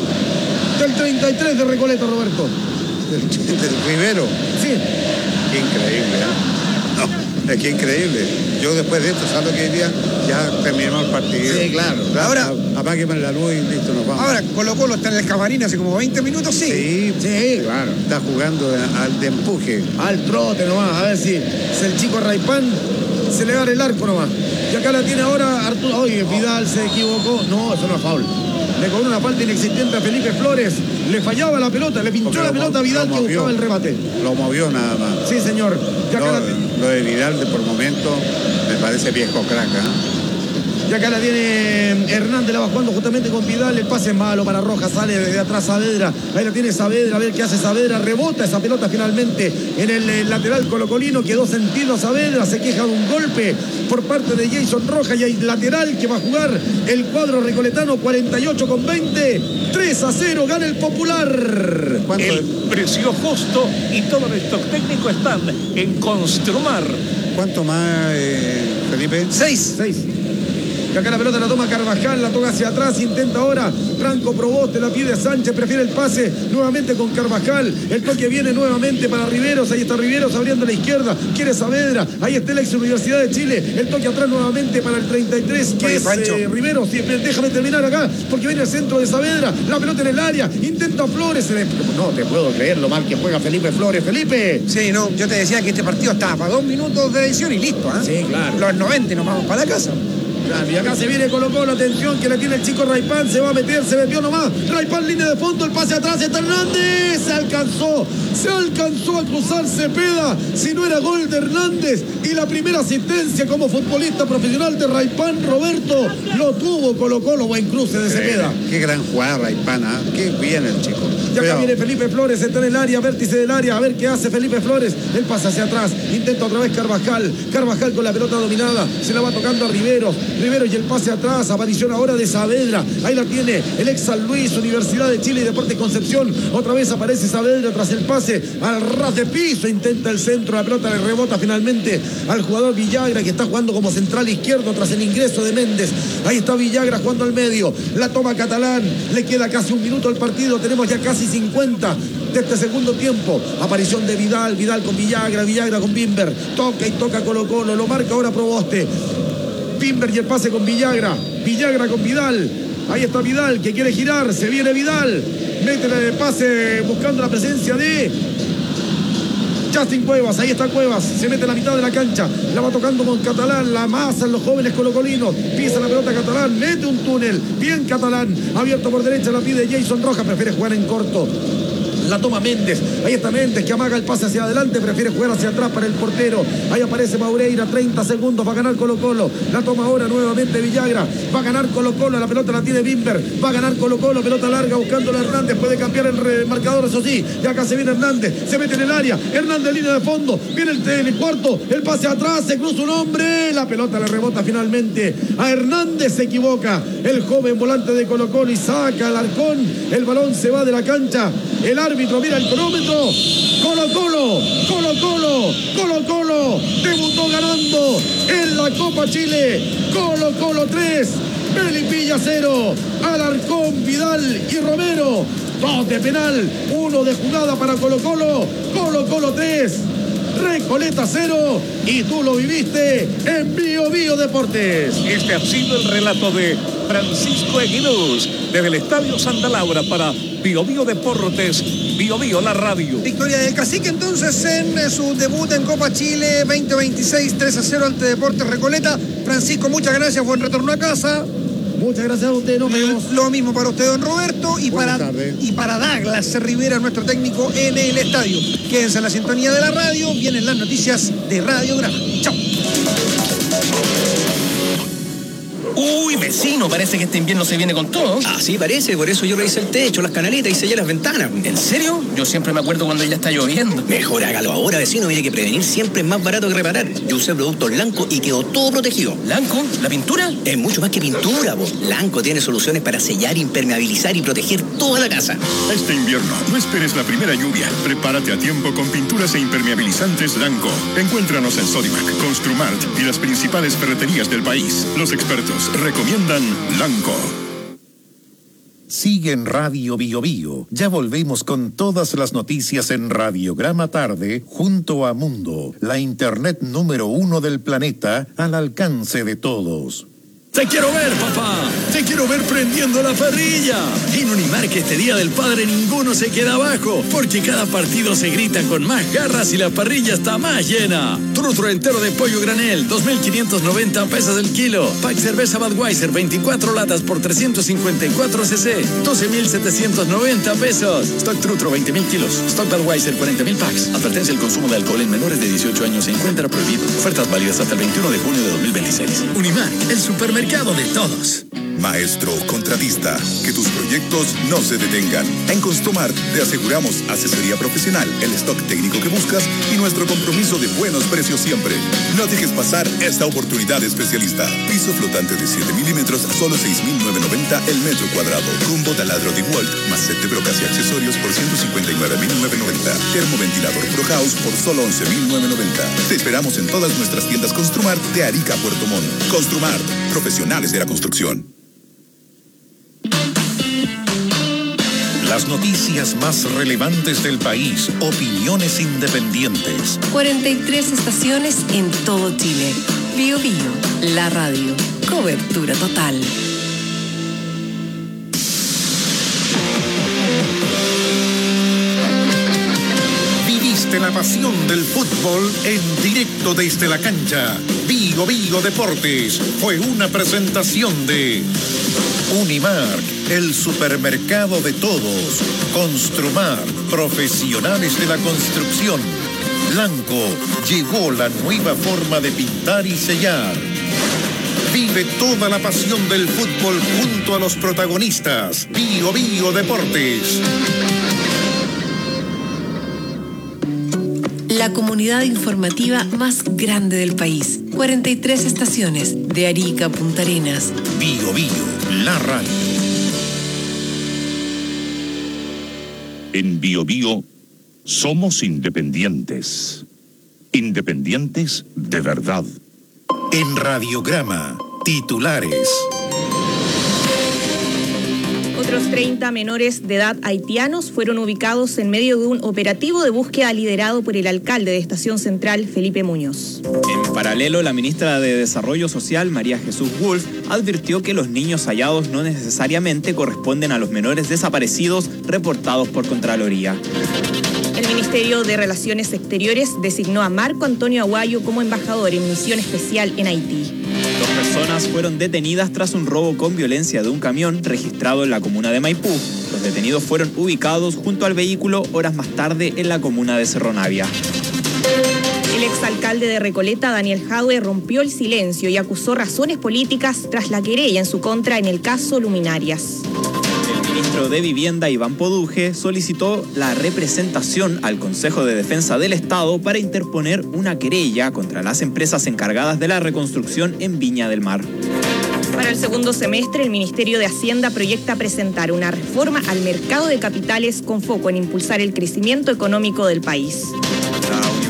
del treinta y tres de Recoleta, Roberto. Del, del Rivero. Sí. Qué increíble, ¿eh? No, es que increíble. Yo después de esto, ¿sabes lo que diría? Ya terminó el partido. Sí, claro. Ahora, apágueme la luz y listo, nos vamos. Ahora, Colo-Colo está en el camarín hace como veinte minutos, sí. Sí, sí, claro. Está jugando al de empuje. Al trote nomás, a ver si, si el chico Raipán se le abre el arco nomás. Y acá la tiene ahora Arturo. Oye, Vidal se equivocó. No, eso no es foul. Le cobró una falta inexistente a Felipe Flores. Le fallaba la pelota, le pinchó la pelota a Vidal que buscaba el remate. Lo movió nada más. Sí, señor. Y acá lo, la... lo de Vidal de por momento me parece viejo crack, ¿eh? Y acá la tiene Hernández, la va jugando justamente con Vidal. El pase es malo para Rojas, sale desde atrás Saavedra. Ahí la tiene Saavedra, a ver qué hace Saavedra. Rebota esa pelota finalmente en el, el lateral colocolino. Quedó sentido Saavedra, se queja de un golpe por parte de Jason Rojas. Y hay lateral que va a jugar el cuadro recoletano. Cuarenta y ocho con veinte. tres a cero, gana el Popular. El precio justo y todo el stock técnico están en Construmar. ¿Cuánto más, eh, Felipe? Seis. Seis. Y acá la pelota la toma Carvajal, la toca hacia atrás, intenta ahora Franco Proboste, la pide Sánchez, prefiere el pase nuevamente con Carvajal. El toque viene nuevamente para Riveros, ahí está Riveros abriendo a la izquierda, quiere Saavedra, ahí está el ex Universidad de Chile. El toque atrás nuevamente para el treinta y tres, que Oye, es eh, Riveros. Sí, déjame terminar acá, porque viene el centro de Saavedra, la pelota en el área, intenta Flores. No te puedo creer lo mal que juega Felipe Flores. Felipe. Sí, no, yo te decía que este partido estaba para dos minutos de edición y listo, ¿eh? Sí, claro. Los noventa nos vamos para la casa. Y acá se viene Colo-Colo, atención que la tiene el chico Raipán, se va a meter, se metió nomás. Raipán, línea de fondo, el pase atrás, está Hernández, se alcanzó, se alcanzó a cruzar Cepeda, si no era gol de Hernández. Y la primera asistencia como futbolista profesional de Raipán, Roberto, lo tuvo Colo-Colo, buen cruce de Cepeda. Eh, qué gran jugada Raipán, ¿eh? Qué bien el chico. Y acá Cuidado. Viene Felipe Flores, está en el área, vértice del área, a ver qué hace Felipe Flores. Él pasa hacia atrás, intenta otra vez Carvajal. Carvajal con la pelota dominada, se la va tocando a Riveros. Riveros y el pase atrás, aparición ahora de Saavedra. Ahí la tiene el ex San Luis, Universidad de Chile y Deportes Concepción. Otra vez aparece Saavedra tras el pase al ras de piso, intenta el centro, la pelota le rebota finalmente al jugador Villagra, que está jugando como central izquierdo tras el ingreso de Méndez. Ahí está Villagra jugando al medio, la toma Catalán, le queda casi un minuto al partido, tenemos ya casi cincuenta de este segundo tiempo. Aparición de Vidal, Vidal con Villagra, Villagra con Bimber, toca y toca Colo-Colo, lo marca ahora Proboste. Bimber y el pase con Villagra, Villagra con Vidal. Ahí está Vidal que quiere girar, se viene Vidal, mete el pase buscando la presencia de Justin Cuevas. Ahí está Cuevas, se mete en la mitad de la cancha, la va tocando con Catalán, la amasan los jóvenes colocolinos, pisa la pelota Catalán, mete un túnel, bien Catalán, abierto por derecha, la pide Jason Rojas, prefiere jugar en corto. La toma Méndez, ahí está Méndez que amaga el pase hacia adelante, prefiere jugar hacia atrás para el portero. Ahí aparece Maureira, treinta segundos, va a ganar Colo-Colo. La toma ahora nuevamente Villagra, va a ganar Colo-Colo, la pelota la tiene Bimber, va a ganar Colo-Colo, pelota larga buscando a Hernández, puede cambiar el marcador, eso sí. Y acá se viene Hernández, se mete en el área, Hernández línea de fondo, viene el, el cuarto, el pase atrás, se cruza un hombre, la pelota le rebota finalmente a Hernández, se equivoca el joven volante de Colo-Colo y saca al Arcón, el balón se va de la cancha, el árbitro mira el cronómetro. Colo-Colo, Colo-Colo, Colo-Colo debutó ganando en la Copa Chile. Colo-Colo tres, Melipilla Estrella cero, Alarcón, Vidal y Romero. Dos de penal, uno de jugada para Colo Colo, Colo Colo tres, Recoleta cero, y tú lo viviste en Bio Bio Deportes. Este ha sido el relato de Francisco Eguinuz desde el Estadio Santa Laura para Bio Bio Deportes, Bio Bio la radio. Victoria del Cacique entonces en su debut en Copa Chile veinte veintiséis, tres a cero ante Deportes Recoleta. Francisco, muchas gracias, buen retorno a casa. Muchas gracias a usted, nos vemos. Lo mismo para usted, don Roberto, y Buenas para, tardes. y para Douglas Rivera, nuestro técnico en el estadio. Quédense en la sintonía de la radio, vienen las noticias de Radiograma. Chao. Uy, vecino, parece que este invierno se viene con todo. Así parece, por eso yo revisé el techo, las canaletas y sellé las ventanas. ¿En serio? Yo siempre me acuerdo cuando ya está lloviendo. Mejor hágalo ahora, vecino, mire que prevenir siempre es más barato que reparar. Yo usé productos Lanco y quedó todo protegido. ¿Lanco? ¿La pintura? Es mucho más que pintura, vos. Lanco tiene soluciones para sellar, impermeabilizar y proteger toda la casa. Este invierno, no esperes la primera lluvia. Prepárate a tiempo con pinturas e impermeabilizantes Lanco. Encuéntranos en Sodimac, Construmart y las principales ferreterías del país. Los expertos recomiendan Lanco. Sigue en Radio Bio Bio. Ya volvemos con todas las noticias en Radiograma Tarde junto a Mundo, la internet número uno del planeta al alcance de todos. Te quiero ver, papá. Te quiero ver prendiendo la parrilla. En Unimar, que este Día del Padre ninguno se queda abajo, porque cada partido se grita con más garras y la parrilla está más llena. Trutro entero de pollo granel, dos mil quinientos noventa pesos el kilo. Pack cerveza Budweiser, veinticuatro latas por trescientos cincuenta y cuatro cc, doce mil setecientos noventa pesos. Stock Trutro, veinte mil kilos. Stock Budweiser, cuarenta mil packs. Advertencia: el consumo de alcohol en menores de dieciocho años se encuentra prohibido. Ofertas válidas hasta el veintiuno de junio de dos mil veintiséis. Unimar, el supermercado de todos. Maestro contratista, que tus proyectos no se detengan. En Construmart te aseguramos asesoría profesional, el stock técnico que buscas y nuestro compromiso de buenos precios siempre. No dejes pasar esta oportunidad especialista. Piso flotante de siete milímetros a solo seis mil novecientos noventa el metro cuadrado. Combo taladro de Walt más set de brocas y accesorios por ciento cincuenta y nueve mil novecientos noventa. Termoventilador Pro House por solo once mil novecientos noventa. Te esperamos en todas nuestras tiendas Construmart de Arica a Puerto Montt. Construmart, profesionales de la construcción. Las noticias más relevantes del país, opiniones independientes. cuarenta y tres estaciones en todo Chile. Bio Bio, la radio. Cobertura total. Viviste la pasión del fútbol en directo desde la cancha. Bio Bio Deportes fue una presentación de Unimark, el supermercado de todos. Construmar, profesionales de la construcción. Lanco, llegó la nueva forma de pintar y sellar. Vive toda la pasión del fútbol junto a los protagonistas. Bio Bio Deportes. La comunidad informativa más grande del país. cuarenta y tres estaciones, de Arica a Punta Arenas. Bio Bio, la radio. En Bio Bio somos independientes. Independientes de verdad. En Radiograma, titulares. Otros treinta menores de edad haitianos fueron ubicados en medio de un operativo de búsqueda liderado por el alcalde de Estación Central, Felipe Muñoz. En paralelo, la ministra de Desarrollo Social, María Jesús Wolf, advirtió que los niños hallados no necesariamente corresponden a los menores desaparecidos reportados por Contraloría. El Ministerio de Relaciones Exteriores designó a Marco Antonio Aguayo como embajador en misión especial en Haití. Dos personas fueron detenidas tras un robo con violencia de un camión registrado en la comuna de Maipú. Los detenidos fueron ubicados junto al vehículo horas más tarde en la comuna de Cerro Navia. El exalcalde de Recoleta, Daniel Jadue, rompió el silencio y acusó razones políticas tras la querella en su contra en el caso Luminarias. El ministro de Vivienda, Iván Poduje, solicitó la representación al Consejo de Defensa del Estado para interponer una querella contra las empresas encargadas de la reconstrucción en Viña del Mar. Para el segundo semestre, el Ministerio de Hacienda proyecta presentar una reforma al mercado de capitales con foco en impulsar el crecimiento económico del país. La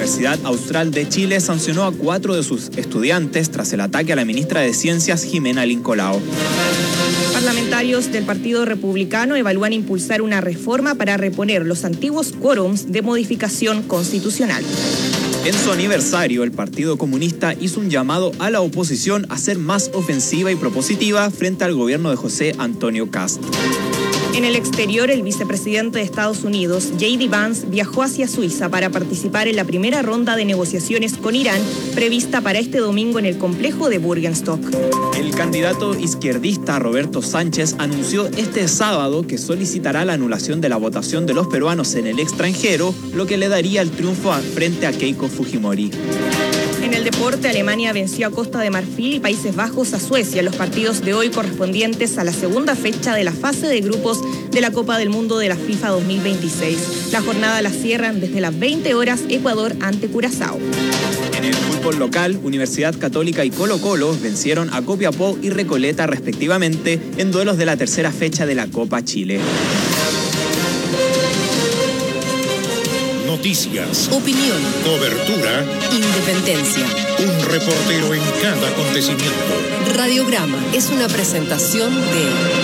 Universidad Austral de Chile sancionó a cuatro de sus estudiantes tras el ataque a la ministra de Ciencias, Jimena Lincolao. Parlamentarios del Partido Republicano evalúan impulsar una reforma para reponer los antiguos quórums de modificación constitucional. En su aniversario, el Partido Comunista hizo un llamado a la oposición a ser más ofensiva y propositiva frente al gobierno de José Antonio Kast. En el exterior, el vicepresidente de Estados Unidos, J D Vance, viajó hacia Suiza para participar en la primera ronda de negociaciones con Irán, prevista para este domingo en el complejo de Burgenstock. El candidato izquierdista Roberto Sánchez anunció este sábado que solicitará la anulación de la votación de los peruanos en el extranjero, lo que le daría el triunfo frente a Keiko Fujimori. En el deporte, Alemania venció a Costa de Marfil y Países Bajos a Suecia en los partidos de hoy correspondientes a la segunda fecha de la fase de grupos de la Copa del Mundo de la FIFA dos mil veintiséis. La jornada la cierran desde las veinte horas Ecuador ante Curazao. En el fútbol local, Universidad Católica y Colo-Colo vencieron a Copiapó y Recoleta respectivamente en duelos de la tercera fecha de la Copa Chile. Noticias, opinión, cobertura, independencia. Un reportero en cada acontecimiento. Radiograma es una presentación de...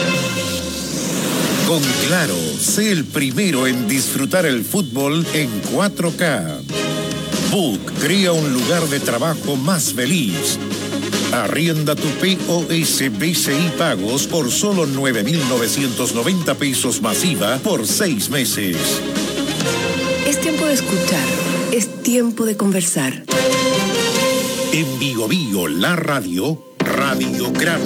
Con Claro, sé el primero en disfrutar el fútbol en cuatro K. Book crea un lugar de trabajo más feliz. Arrienda tu P O S B C I Pagos por solo nueve mil novecientos noventa pesos masiva por seis meses. Es tiempo de escuchar, es tiempo de conversar. En Bio Bio, la radio, Radiograma.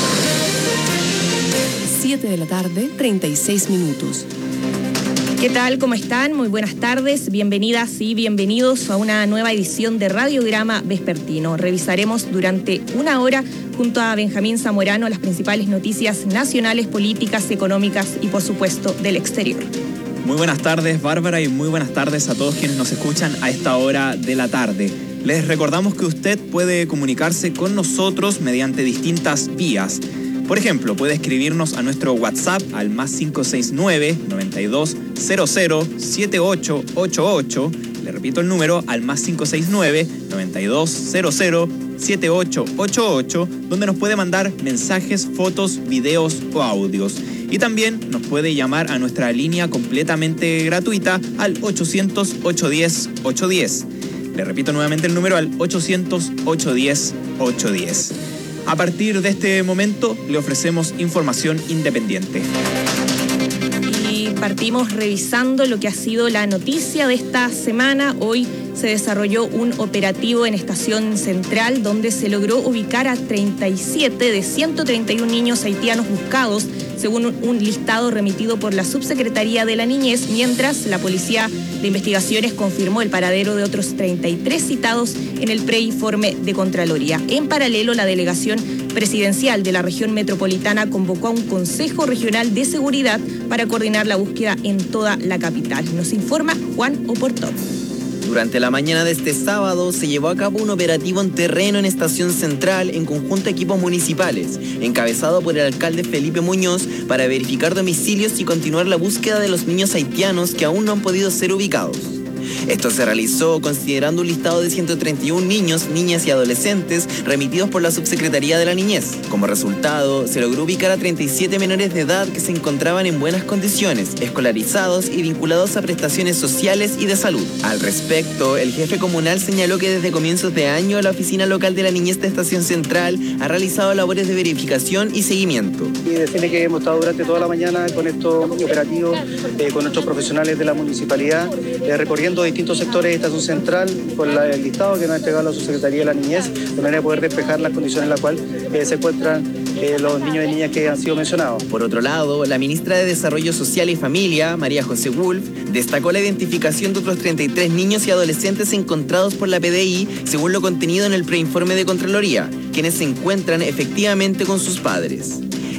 siete de la tarde, treinta y seis minutos. ¿Qué tal? ¿Cómo están? Muy buenas tardes. Bienvenidas y bienvenidos a una nueva edición de Radiograma Vespertino. Revisaremos durante una hora junto a Benjamín Zamorano las principales noticias nacionales, políticas, económicas y, por supuesto, del exterior. Muy buenas tardes, Bárbara, y muy buenas tardes a todos quienes nos escuchan a esta hora de la tarde. Les recordamos que usted puede comunicarse con nosotros mediante distintas vías. Por ejemplo, puede escribirnos a nuestro WhatsApp al más cinco seis nueve, noventa y dos, cero cero, siete ocho ocho ocho. Le repito el número al más cinco seis nueve, noventa y dos, cero cero, siete ocho ocho ocho, donde nos puede mandar mensajes, fotos, videos o audios. Y también nos puede llamar a nuestra línea completamente gratuita al ochocientos, ochocientos diez, ochocientos diez. Le repito nuevamente el número al ochocientos, ochocientos diez, ochocientos diez. A partir de este momento le ofrecemos información independiente. Y partimos revisando lo que ha sido la noticia de esta semana. Hoy se desarrolló un operativo en Estación Central donde se logró ubicar a treinta y siete de ciento treinta y uno niños haitianos buscados, según un listado remitido por la Subsecretaría de la Niñez, mientras la Policía de Investigaciones confirmó el paradero de otros treinta y tres citados en el preinforme de Contraloría. En paralelo, la delegación presidencial de la región metropolitana convocó a un Consejo Regional de Seguridad para coordinar la búsqueda en toda la capital. Nos informa Juan Oportón. Durante la mañana de este sábado se llevó a cabo un operativo en terreno en Estación Central en conjunto a equipos municipales, encabezado por el alcalde Felipe Muñoz, para verificar domicilios y continuar la búsqueda de los niños haitianos que aún no han podido ser ubicados. Esto se realizó considerando un listado de ciento treinta y un niños, niñas y adolescentes remitidos por la Subsecretaría de la Niñez. Como resultado, se logró ubicar a treinta y siete menores de edad que se encontraban en buenas condiciones, escolarizados y vinculados a prestaciones sociales y de salud. Al respecto, el jefe comunal señaló que desde comienzos de año la Oficina Local de la Niñez de Estación Central ha realizado labores de verificación y seguimiento. Y decirle que hemos estado durante toda la mañana con estos operativos, eh, con nuestros profesionales de la municipalidad, eh, recorriendo distintos sectores de Estación Central con la, el listado que nos ha entregado la Subsecretaría de la Niñez, de manera de poder despejar las condiciones en las cuales eh, se encuentran eh, los niños y niñas que han sido mencionados. Por otro lado, la ministra de Desarrollo Social y Familia, María José Wolf, destacó la identificación de otros treinta y tres niños y adolescentes encontrados por la P D I, según lo contenido en el preinforme de Contraloría, quienes se encuentran efectivamente con sus padres.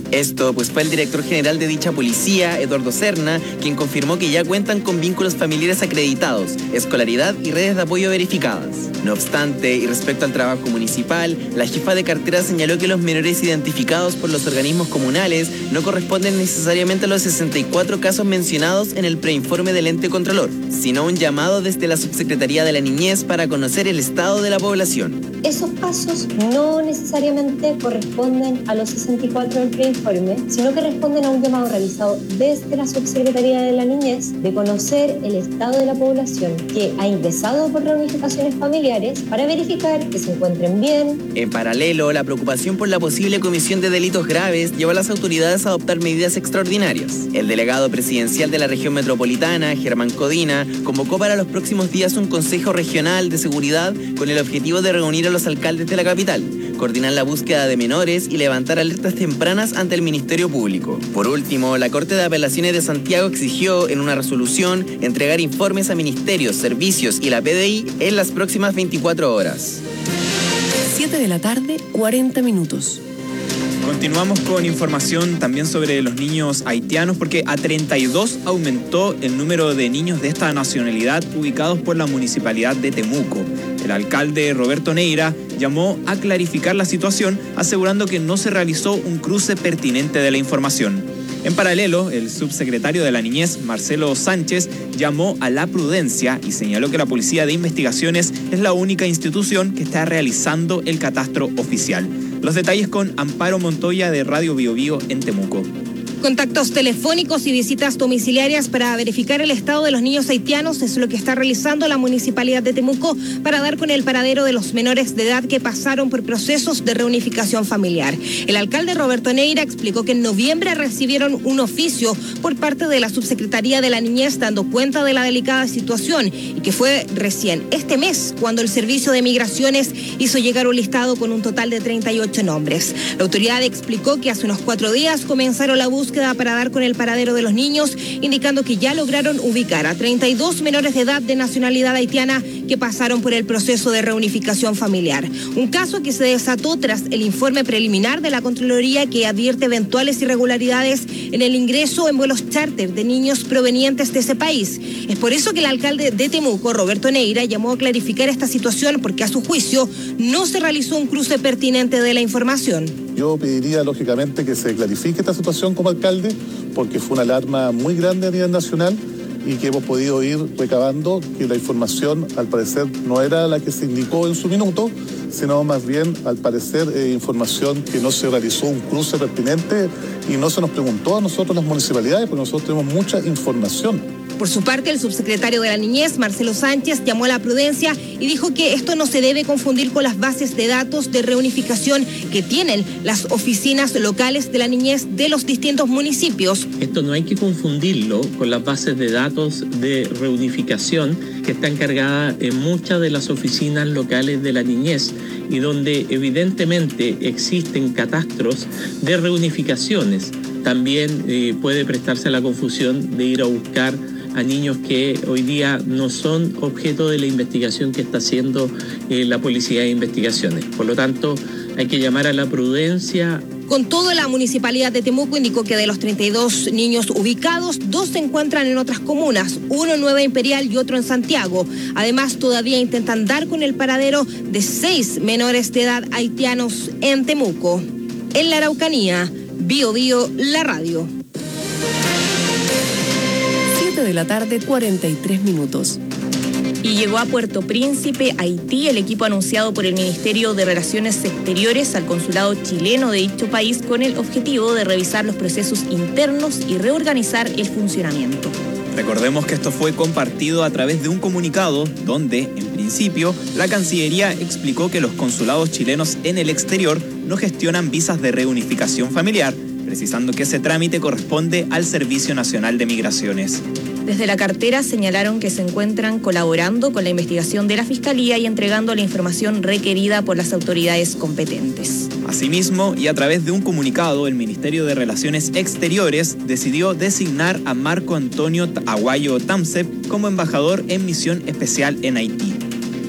Esto pues fue el director general de dicha policía, Eduardo Serna, quien confirmó que ya cuentan con vínculos familiares acreditados, escolaridad y redes de apoyo verificadas. No obstante, y respecto al trabajo municipal, la jefa de cartera señaló que los menores identificados por los organismos comunales no corresponden necesariamente a los sesenta y cuatro casos mencionados en el preinforme del ente contralor, sino un llamado desde la Subsecretaría de la Niñez para conocer el estado de la población. Esos casos no necesariamente corresponden a los sesenta y cuatro del preinforme, sino que responden a un llamado realizado desde la Subsecretaría de la Niñez de conocer el estado de la población que ha ingresado por reunificaciones familiares para verificar que se encuentren bien. En paralelo, la preocupación por la posible comisión de delitos graves llevó a las autoridades a adoptar medidas extraordinarias. El delegado presidencial de la región metropolitana, Germán Codina, convocó para los próximos días un Consejo Regional de Seguridad con el objetivo de reunir a los alcaldes de la capital, coordinar la búsqueda de menores y levantar alertas tempranas ante el Ministerio Público. Por último, la Corte de Apelaciones de Santiago exigió en una resolución entregar informes a ministerios, servicios y la P D I en las próximas veinticuatro horas. siete de la tarde, cuarenta minutos. Continuamos con información también sobre los niños haitianos, porque a treinta y dos aumentó el número de niños de esta nacionalidad ubicados por la municipalidad de Temuco. El alcalde Roberto Neira llamó a clarificar la situación, asegurando que no se realizó un cruce pertinente de la información. En paralelo, el subsecretario de la Niñez, Marcelo Sánchez, llamó a la prudencia y señaló que la Policía de Investigaciones es la única institución que está realizando el catastro oficial. Los detalles con Amparo Montoya de Radio Bio Bio en Temuco. Contactos telefónicos y visitas domiciliarias para verificar el estado de los niños haitianos es lo que está realizando la Municipalidad de Temuco para dar con el paradero de los menores de edad que pasaron por procesos de reunificación familiar. El alcalde Roberto Neira explicó que en noviembre recibieron un oficio por parte de la Subsecretaría de la Niñez dando cuenta de la delicada situación y que fue recién este mes cuando el Servicio de Migraciones hizo llegar un listado con un total de treinta y ocho nombres. La autoridad explicó que hace unos cuatro días comenzaron la búsqueda para dar con el paradero de los niños, indicando que ya lograron ubicar a treinta y dos menores de edad de nacionalidad haitiana que pasaron por el proceso de reunificación familiar. Un caso que se desató tras el informe preliminar de la Contraloría que advierte eventuales irregularidades en el ingreso en vuelos charter de niños provenientes de ese país. Es por eso que el alcalde de Temuco, Roberto Neira, llamó a clarificar esta situación porque a su juicio no se realizó un cruce pertinente de la información. Yo pediría, lógicamente, que se clarifique esta situación como alcalde, porque fue una alarma muy grande a nivel nacional y que hemos podido ir recabando que la información, al parecer, no era la que se indicó en su minuto, sino más bien, al parecer, eh, información que no se realizó un cruce pertinente y no se nos preguntó a nosotros las municipalidades, porque nosotros tenemos mucha información. Por su parte, el subsecretario de la Niñez, Marcelo Sánchez, llamó a la prudencia y dijo que esto no se debe confundir con las bases de datos de reunificación que tienen las oficinas locales de la niñez de los distintos municipios. Esto no hay que confundirlo con las bases de datos de reunificación que están cargadas en muchas de las oficinas locales de la niñez y donde evidentemente existen catastros de reunificaciones. También eh, puede prestarse a la confusión de ir a buscar a niños que hoy día no son objeto de la investigación que está haciendo eh, la Policía de Investigaciones. Por lo tanto, hay que llamar a la prudencia. Con todo, la Municipalidad de Temuco indicó que de los treinta y dos niños ubicados, dos se encuentran en otras comunas, uno en Nueva Imperial y otro en Santiago. Además, todavía intentan dar con el paradero de seis menores de edad haitianos en Temuco. En la Araucanía, Bio Bio, la radio. siete de la tarde, cuarenta y tres minutos. Y llegó a Puerto Príncipe, Haití, el equipo anunciado por el Ministerio de Relaciones Exteriores al consulado chileno de dicho país con el objetivo de revisar los procesos internos y reorganizar el funcionamiento. Recordemos que esto fue compartido a través de un comunicado donde, en principio, la Cancillería explicó que los consulados chilenos en el exterior no gestionan visas de reunificación familiar, precisando que ese trámite corresponde al Servicio Nacional de Migraciones. Desde la cartera señalaron que se encuentran colaborando con la investigación de la Fiscalía y entregando la información requerida por las autoridades competentes. Asimismo, y a través de un comunicado, el Ministerio de Relaciones Exteriores decidió designar a Marco Antonio Aguayo Tamsep como embajador en misión especial en Haití.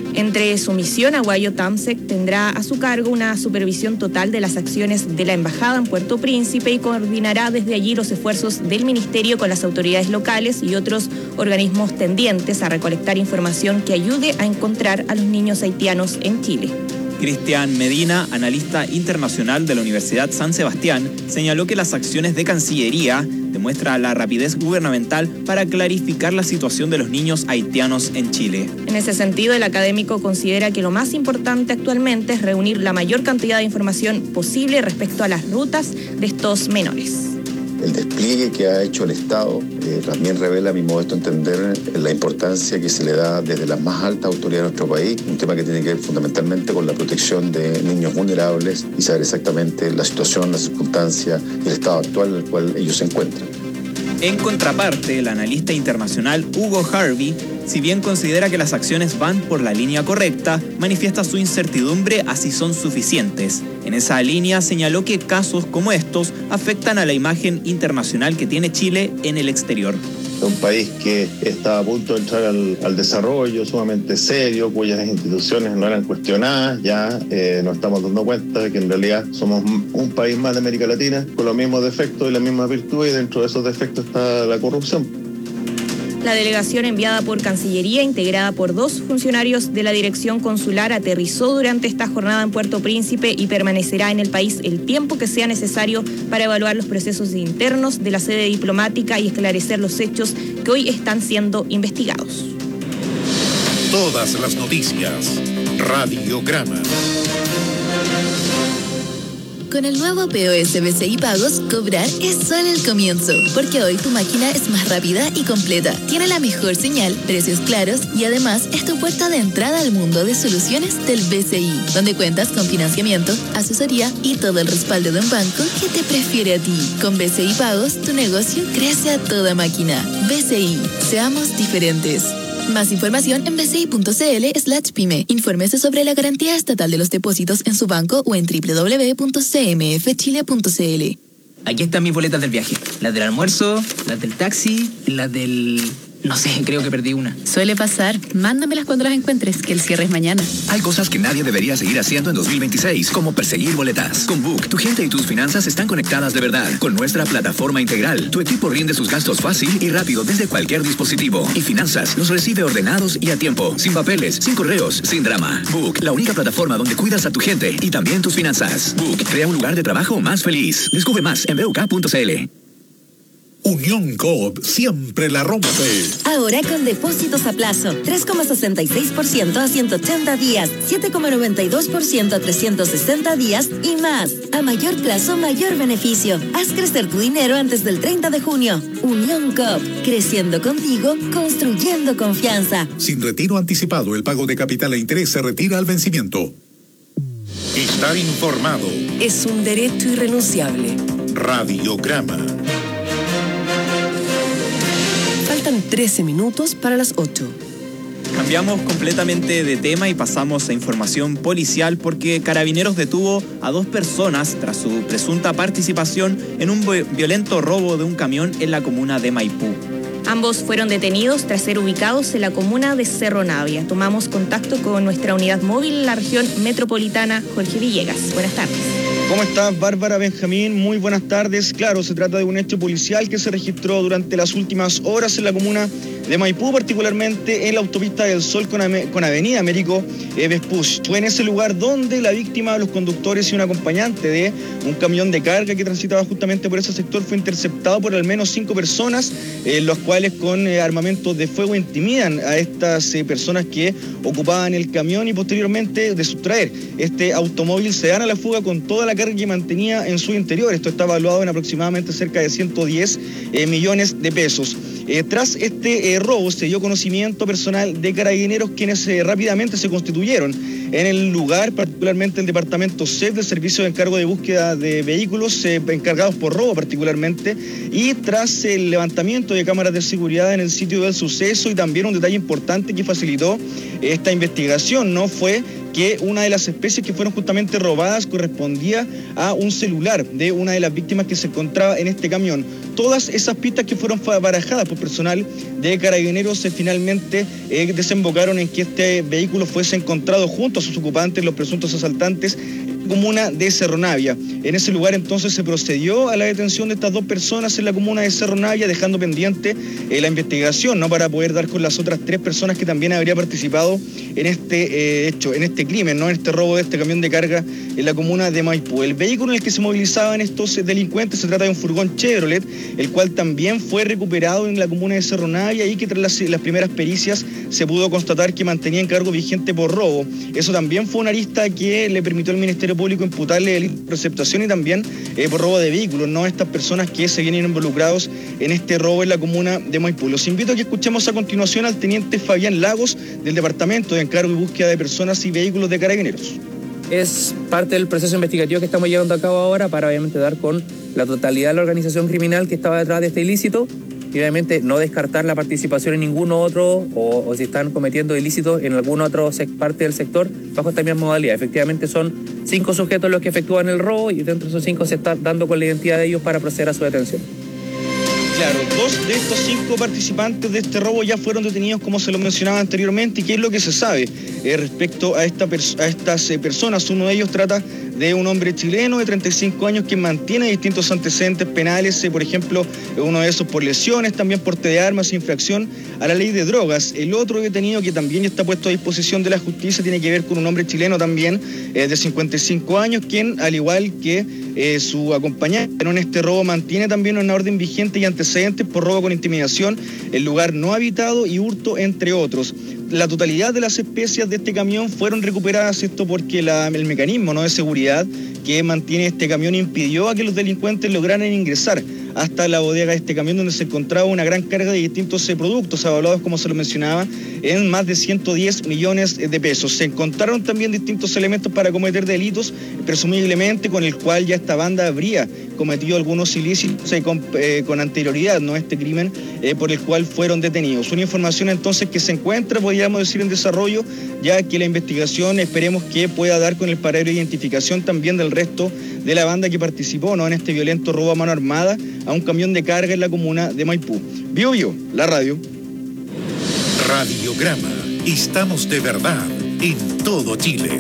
Entre su misión, Aguayo Tamsek tendrá a su cargo una supervisión total de las acciones de la Embajada en Puerto Príncipe y coordinará desde allí los esfuerzos del Ministerio con las autoridades locales y otros organismos tendientes a recolectar información que ayude a encontrar a los niños haitianos en Chile. Cristian Medina, analista internacional de la Universidad San Sebastián, señaló que las acciones de Cancillería demuestran la rapidez gubernamental para clarificar la situación de los niños haitianos en Chile. En ese sentido, el académico considera que lo más importante actualmente es reunir la mayor cantidad de información posible respecto a las rutas de estos menores. El despliegue que ha hecho el Estado eh, también revela, a mi modesto entender, la importancia que se le da desde las más altas autoridades de nuestro país, un tema que tiene que ver fundamentalmente con la protección de niños vulnerables y saber exactamente la situación, la circunstancia y el estado actual en el cual ellos se encuentran. En contraparte, el analista internacional Hugo Harvey, si bien considera que las acciones van por la línea correcta, manifiesta su incertidumbre a si son suficientes. En esa línea señaló que casos como estos afectan a la imagen internacional que tiene Chile en el exterior. Un país que estaba a punto de entrar al, al desarrollo, sumamente serio, cuyas instituciones no eran cuestionadas, ya eh, nos estamos dando cuenta de que en realidad somos un país más de América Latina con los mismos defectos y las mismas virtudes, y dentro de esos defectos está la corrupción. La delegación enviada por Cancillería, integrada por dos funcionarios de la Dirección Consular, aterrizó durante esta jornada en Puerto Príncipe y permanecerá en el país el tiempo que sea necesario para evaluar los procesos internos de la sede diplomática y esclarecer los hechos que hoy están siendo investigados. Todas las noticias. Radiograma. Con el nuevo P O S B C I Pagos, cobrar es solo el comienzo, porque hoy tu máquina es más rápida y completa, tiene la mejor señal, precios claros y además es tu puerta de entrada al mundo de soluciones del B C I, donde cuentas con financiamiento, asesoría y todo el respaldo de un banco que te prefiere a ti. Con B C I Pagos, tu negocio crece a toda máquina. B C I, seamos diferentes. Más información en bci.cl slash pyme. Infórmese sobre la garantía estatal de los depósitos en su banco o en doble u doble u doble u punto c m f chile punto c l. Aquí están mis boletas del viaje. Las del almuerzo, las del taxi, las del... No sé, creo que perdí una. Suele pasar. Mándamelas cuando las encuentres, que el cierre es mañana. Hay cosas que nadie debería seguir haciendo en dos mil veintiséis, como perseguir boletas. Con Book, tu gente y tus finanzas están conectadas de verdad. Con nuestra plataforma integral, tu equipo rinde sus gastos fácil y rápido desde cualquier dispositivo. Y Finanzas los recibe ordenados y a tiempo, sin papeles, sin correos, sin drama. Book, la única plataforma donde cuidas a tu gente y también tus finanzas. Book, crea un lugar de trabajo más feliz. Descubre más en b u k punto c l. Unión Coop siempre la rompe. Ahora con depósitos a plazo, tres coma sesenta y seis por ciento a ciento ochenta días, siete coma noventa y dos por ciento a trescientos sesenta días y más. A mayor plazo, mayor beneficio. Haz crecer tu dinero antes del treinta de junio. Unión Coop, creciendo contigo, construyendo confianza. Sin retiro anticipado, el pago de capital e interés se retira al vencimiento. Estar informado es un derecho irrenunciable. Radiograma. Faltan trece minutos para las ocho. Cambiamos completamente de tema y pasamos a información policial porque Carabineros detuvo a dos personas tras su presunta participación en un violento robo de un camión en la comuna de Maipú. Ambos fueron detenidos tras ser ubicados en la comuna de Cerro Navia. Tomamos contacto con nuestra unidad móvil en la región metropolitana, Jorge Villegas. Buenas tardes. ¿Cómo estás, Bárbara, Benjamín? Muy buenas tardes. Claro, se trata de un hecho policial que se registró durante las últimas horas en la comuna de Maipú, particularmente en la autopista del Sol con, con Avenida Américo eh, Vespucci. Fue en ese lugar donde la víctima, los conductores y un acompañante de un camión de carga que transitaba justamente por ese sector fue interceptado por al menos cinco personas, eh, los cuales con eh, armamentos de fuego intimidan a estas eh, personas que ocupaban el camión y posteriormente de sustraer este automóvil se dan a la fuga con toda la carga que mantenía en su interior. Esto está evaluado en aproximadamente cerca de ciento diez eh, millones de pesos. Eh, tras este eh, robo se dio conocimiento personal de Carabineros, quienes eh, rápidamente se constituyeron en el lugar, particularmente el departamento C E P del Servicio de Encargo de Búsqueda de Vehículos, eh, encargados por robo particularmente, y tras el levantamiento de cámaras de seguridad en el sitio del suceso, y también un detalle importante que facilitó esta investigación, ¿no? Fue que una de las especies que fueron justamente robadas correspondía a un celular de una de las víctimas que se encontraba en este camión. Todas esas pistas que fueron barajadas por personal de Carabineros eh, finalmente eh, desembocaron en que este vehículo fuese encontrado junto a sus ocupantes, los presuntos asaltantes, comuna de Cerro Navia. En ese lugar entonces se procedió a la detención de estas dos personas en la comuna de Cerro Navia, dejando pendiente eh, la investigación, ¿no?, para poder dar con las otras tres personas que también habría participado en este eh, hecho, en este crimen, ¿no?, en este robo de este camión de carga en la comuna de Maipú. El vehículo en el que se movilizaban estos delincuentes se trata de un furgón Chevrolet, el cual también fue recuperado en la comuna de Cerro Navia y que tras las, las primeras pericias se pudo constatar que mantenía encargo vigente por robo. Eso también fue una arista que le permitió al Ministerio Público imputarle el receptación y también eh, por robo de vehículos, ¿no?, estas personas que se vienen involucrados en este robo en la comuna de Maipú. Los invito a que escuchemos a continuación al teniente Fabián Lagos del Departamento de Encargo y Búsqueda de Personas y Vehículos de Carabineros. Es parte del proceso investigativo que estamos llevando a cabo ahora para obviamente dar con la totalidad de la organización criminal que estaba detrás de este ilícito y obviamente no descartar la participación en ninguno otro o, o si están cometiendo ilícitos en alguna otra parte del sector bajo esta misma modalidad. Efectivamente son cinco sujetos los que efectúan el robo y dentro de esos cinco se está dando con la identidad de ellos para proceder a su detención. Claro, dos de estos cinco participantes de este robo ya fueron detenidos, como se lo mencionaba anteriormente. ¿Y qué es lo que se sabe eh, respecto a, esta a estas eh, personas? Uno de ellos trata de un hombre chileno de treinta y cinco años que mantiene distintos antecedentes penales, eh, por ejemplo, uno de esos por lesiones, también porte de armas, infracción a la ley de drogas. El otro detenido que también está puesto a disposición de la justicia tiene que ver con un hombre chileno también eh, de cincuenta y cinco años, quien al igual que eh, su acompañante en este robo mantiene también una orden vigente y antecedentes por robo con intimidación, el lugar no habitado y hurto, entre otros. La totalidad de las especies de este camión fueron recuperadas, esto porque la, el mecanismo, ¿no?, de seguridad que mantiene este camión impidió a que los delincuentes lograran ingresar hasta la bodega de este camión, donde se encontraba una gran carga de distintos eh, productos avalados, como se lo mencionaba, en más de ciento diez millones de pesos. Se encontraron también distintos elementos para cometer delitos, presumiblemente con el cual ya esta banda habría cometido algunos ilícitos eh, con, eh, con anterioridad, ¿no?, este crimen eh, por el cual fueron detenidos. Una información entonces que se encuentra, podríamos decir, en desarrollo, ya que la investigación esperemos que pueda dar con el paradero de identificación también del resto de la banda que participó, ¿no?, en este violento robo a mano armada a un camión de carga en la comuna de Maipú. Bio Bio, la radio. Radiograma. Estamos de verdad en todo Chile.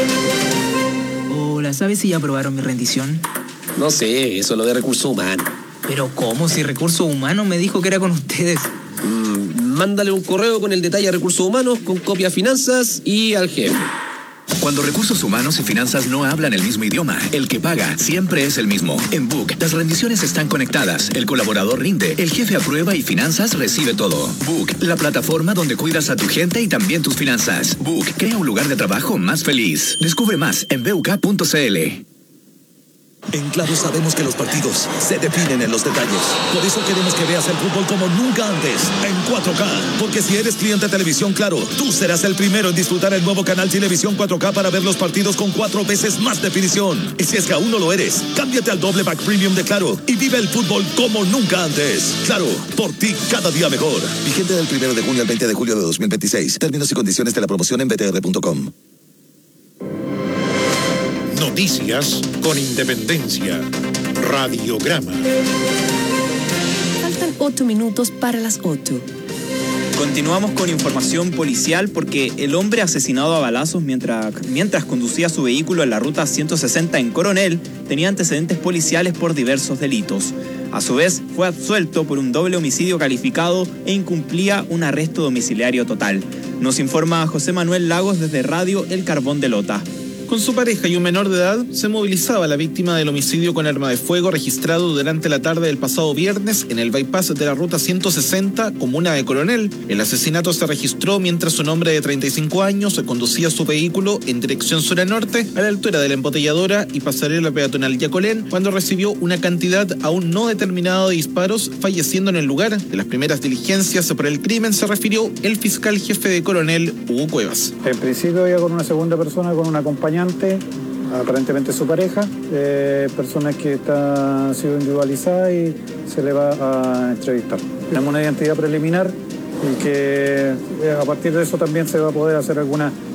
Hola, ¿sabes si ya aprobaron mi rendición? No sé, eso es lo de recursos humanos. Pero ¿cómo? Si recursos humanos me dijo que era con ustedes. Mm, mándale un correo con el detalle a recursos humanos, con copia a finanzas y al jefe. Cuando recursos humanos y finanzas no hablan el mismo idioma, el que paga siempre es el mismo. En Book, las rendiciones están conectadas, el colaborador rinde, el jefe aprueba y finanzas recibe todo. Book, la plataforma donde cuidas a tu gente y también tus finanzas. Book, crea un lugar de trabajo más feliz. Descubre más en b u k punto c l. En Claro sabemos que los partidos se definen en los detalles. Por eso queremos que veas el fútbol como nunca antes, en cuatro K. Porque si eres cliente de Televisión Claro, tú serás el primero en disfrutar el nuevo canal Televisión cuatro K para ver los partidos con cuatro veces más definición. Y si es que aún no lo eres, cámbiate al doble pack premium de Claro y vive el fútbol como nunca antes. Claro, por ti cada día mejor. Vigente del primero de junio al veinte de julio de dos mil veintiséis. Términos y condiciones de la promoción en b t r punto com. Noticias con independencia. Radiograma. Faltan ocho minutos para las ocho. Continuamos con información policial porque el hombre asesinado a balazos mientras, mientras conducía su vehículo en la ruta ciento sesenta en Coronel tenía antecedentes policiales por diversos delitos. A su vez, fue absuelto por un doble homicidio calificado e incumplía un arresto domiciliario total. Nos informa José Manuel Lagos desde Radio El Carbón de Lota. Con su pareja y un menor de edad, se movilizaba la víctima del homicidio con arma de fuego registrado durante la tarde del pasado viernes en el bypass de la ruta ciento sesenta, comuna de Coronel. El asesinato se registró mientras un hombre de treinta y cinco años conducía su vehículo en dirección sur a norte, a la altura de la embotelladora y pasarela peatonal Yacolén, cuando recibió una cantidad aún no determinada de disparos, falleciendo en el lugar. De las primeras diligencias por el crimen se refirió el fiscal jefe de Coronel, Hugo Cuevas. En principio iba con una segunda persona, con una compañía, aparentemente su pareja, eh, personas que está, han sido individualizadas y se le va a entrevistar. Tenemos una identidad preliminar y que eh, a partir de eso también se va a poder hacer alguna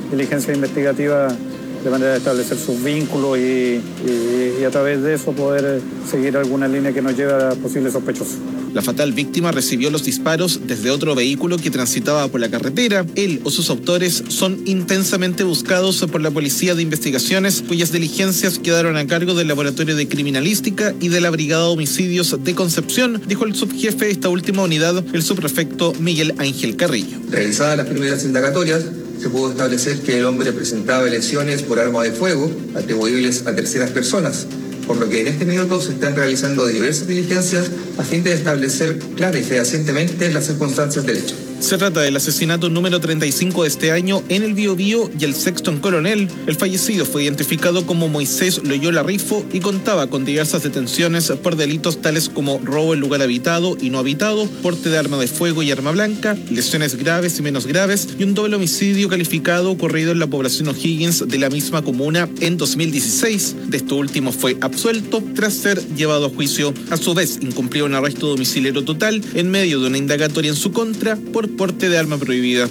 diligencia investigativa de manera de establecer sus vínculos y, y, y a través de eso poder seguir alguna línea que nos lleve a posibles sospechosos. La fatal víctima recibió los disparos desde otro vehículo que transitaba por la carretera. Él o sus autores son intensamente buscados por la Policía de Investigaciones, cuyas diligencias quedaron a cargo del Laboratorio de Criminalística y de la Brigada de Homicidios de Concepción, dijo el subjefe de esta última unidad, el subprefecto Miguel Ángel Carrillo. Realizadas las primeras indagatorias, se pudo establecer que el hombre presentaba lesiones por arma de fuego atribuibles a terceras personas, por lo que en este minuto se están realizando diversas diligencias a fin de establecer clara y fehacientemente las circunstancias del hecho. Se trata del asesinato número treinta y cinco de este año en el Biobío y el sexto en Coronel. El fallecido fue identificado como Moisés Loyola Rifo y contaba con diversas detenciones por delitos tales como robo en lugar habitado y no habitado, porte de arma de fuego y arma blanca, lesiones graves y menos graves y un doble homicidio calificado ocurrido en la población O'Higgins de la misma comuna en dos mil dieciséis. De esto último fue absuelto tras ser llevado a juicio. A su vez, incumplió un arresto domiciliario total en medio de una indagatoria en su contra por porte de arma prohibida.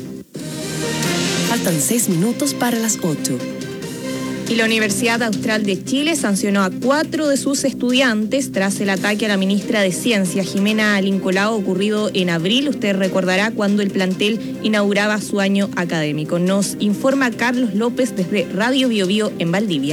Faltan seis minutos para las ocho. Y la Universidad Austral de Chile sancionó a cuatro de sus estudiantes tras el ataque a la ministra de Ciencia, Jimena Lincolao, ocurrido en abril. Usted recordará cuando el plantel inauguraba su año académico. Nos informa Carlos López desde Radio Biobío en Valdivia.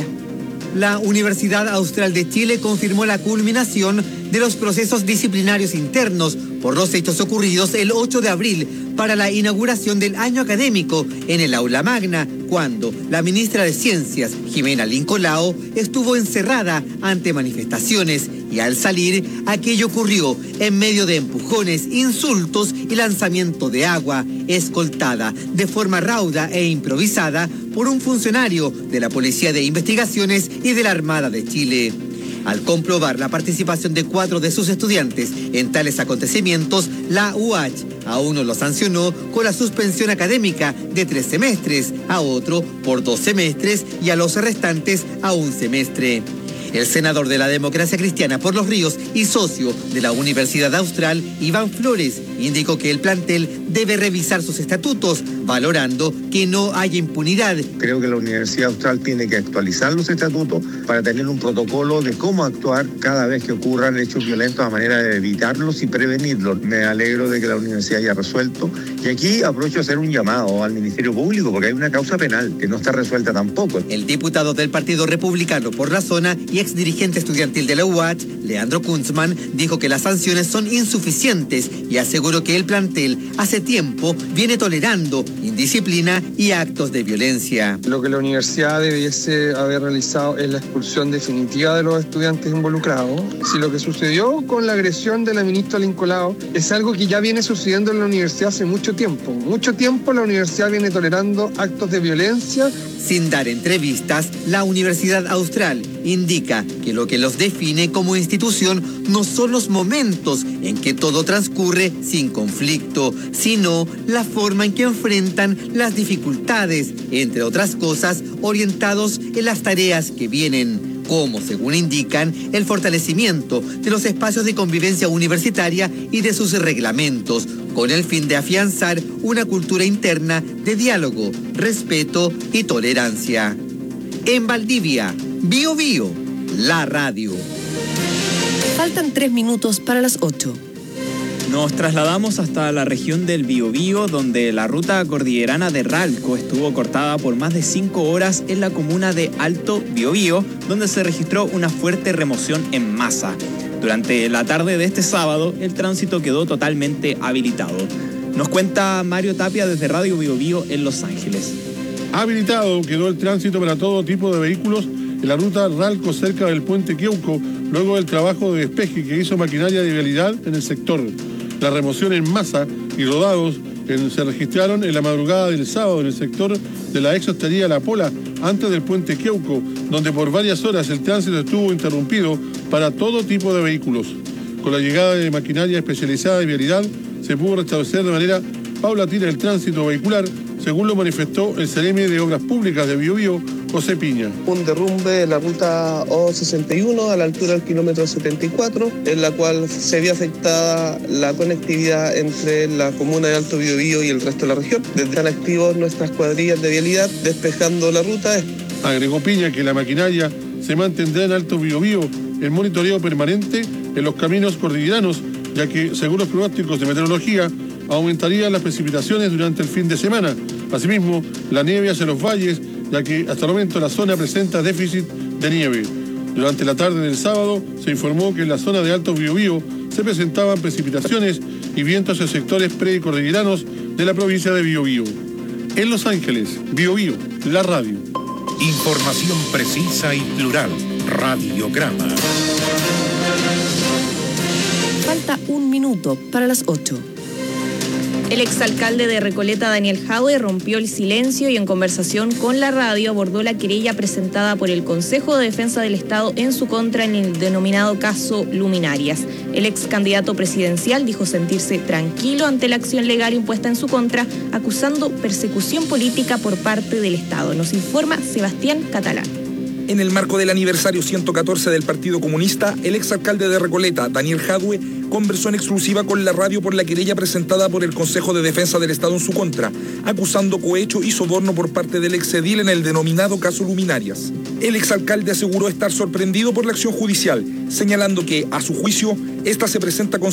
La Universidad Austral de Chile confirmó la culminación de los procesos disciplinarios internos por los hechos ocurridos el ocho de abril para la inauguración del año académico en el aula magna, cuando la ministra de Ciencias, Jimena Lincolao, estuvo encerrada ante manifestaciones y al salir, aquello ocurrió en medio de empujones, insultos y lanzamiento de agua, escoltada de forma rauda e improvisada por un funcionario de la Policía de Investigaciones y de la Armada de Chile. Al comprobar la participación de cuatro de sus estudiantes en tales acontecimientos, la U H a uno lo sancionó con la suspensión académica de tres semestres, a otro por dos semestres y a los restantes a un semestre. El senador de la Democracia Cristiana por los Ríos y socio de la Universidad Austral, Iván Flores, indicó que el plantel debe revisar sus estatutos, valorando que no haya impunidad. Creo que la Universidad Austral tiene que actualizar los estatutos para tener un protocolo de cómo actuar cada vez que ocurran hechos violentos a manera de evitarlos y prevenirlos. Me alegro de que la universidad haya resuelto. Y aquí aprovecho a hacer un llamado al Ministerio Público porque hay una causa penal que no está resuelta tampoco. El diputado del Partido Republicano por la zona y exdirigente estudiantil de la U H, Leandro Kunzman, dijo que las sanciones son insuficientes y aseguró que el plantel hace tiempo viene tolerando indisciplina y actos de violencia. Lo que la universidad debiese haber realizado es la expulsión definitiva de los estudiantes involucrados. Si lo que sucedió con la agresión de la ministra Lincolao es algo que ya viene sucediendo en la universidad hace mucho tiempo. Mucho tiempo la universidad viene tolerando actos de violencia. Sin dar entrevistas, la Universidad Austral indica que lo que los define como institución no son los momentos en que todo transcurre sin conflicto, sino la forma en que enfrentan las dificultades, entre otras cosas, orientados en las tareas que vienen, como, según indican, el fortalecimiento de los espacios de convivencia universitaria y de sus reglamentos, con el fin de afianzar una cultura interna de diálogo, respeto y tolerancia. En Valdivia, Bio Bio, la radio. Faltan tres minutos para las ocho. Nos trasladamos hasta la región del Biobío, donde la ruta cordillerana de Ralco estuvo cortada por más de cinco horas en la comuna de Alto Biobío, donde se registró una fuerte remoción en masa. Durante la tarde de este sábado, el tránsito quedó totalmente habilitado. Nos cuenta Mario Tapia desde Radio Biobío en Los Ángeles. Habilitado quedó el tránsito para todo tipo de vehículos en la ruta Ralco cerca del puente Queuco, luego del trabajo de despeje que hizo maquinaria de vialidad en el sector. La remoción en masa y rodados en, se registraron en la madrugada del sábado en el sector de la ex hostería La Pola, antes del puente Queuco, donde por varias horas el tránsito estuvo interrumpido para todo tipo de vehículos. Con la llegada de maquinaria especializada de vialidad, se pudo restablecer de manera paulatina el tránsito vehicular, según lo manifestó el C N M de Obras Públicas de Biobío, José Piña. Un derrumbe de la ruta O sesenta y uno a la altura del kilómetro setenta y cuatro, en la cual se vio afectada la conectividad entre la comuna de Alto Biobío y el resto de la región. Desde están activos nuestras cuadrillas de vialidad despejando la ruta. Agregó Piña que la maquinaria se mantendrá en Alto Biobío en monitoreo permanente en los caminos cordilleranos, ya que, según los pronósticos de meteorología, aumentarían las precipitaciones durante el fin de semana. Asimismo, la nieve hacia los valles, ya que hasta el momento la zona presenta déficit de nieve. Durante la tarde del sábado se informó que en la zona de Alto Biobío se presentaban precipitaciones y vientos en sectores precordilleranos de la provincia de Biobío. En Los Ángeles, Biobío, la radio. Información precisa y plural. Radiograma. Falta un minuto para las ocho. El exalcalde de Recoleta, Daniel Jadue, rompió el silencio y en conversación con la radio abordó la querella presentada por el Consejo de Defensa del Estado en su contra en el denominado caso Luminarias. El ex candidato presidencial dijo sentirse tranquilo ante la acción legal impuesta en su contra, acusando persecución política por parte del Estado. Nos informa Sebastián Catalán. En el marco del aniversario ciento catorce del Partido Comunista, el exalcalde de Recoleta, Daniel Jadue, conversó en exclusiva con la radio por la querella presentada por el Consejo de Defensa del Estado en su contra, acusando cohecho y soborno por parte del exedil en el denominado caso Luminarias. El exalcalde aseguró estar sorprendido por la acción judicial, señalando que, a su juicio, esta se presenta con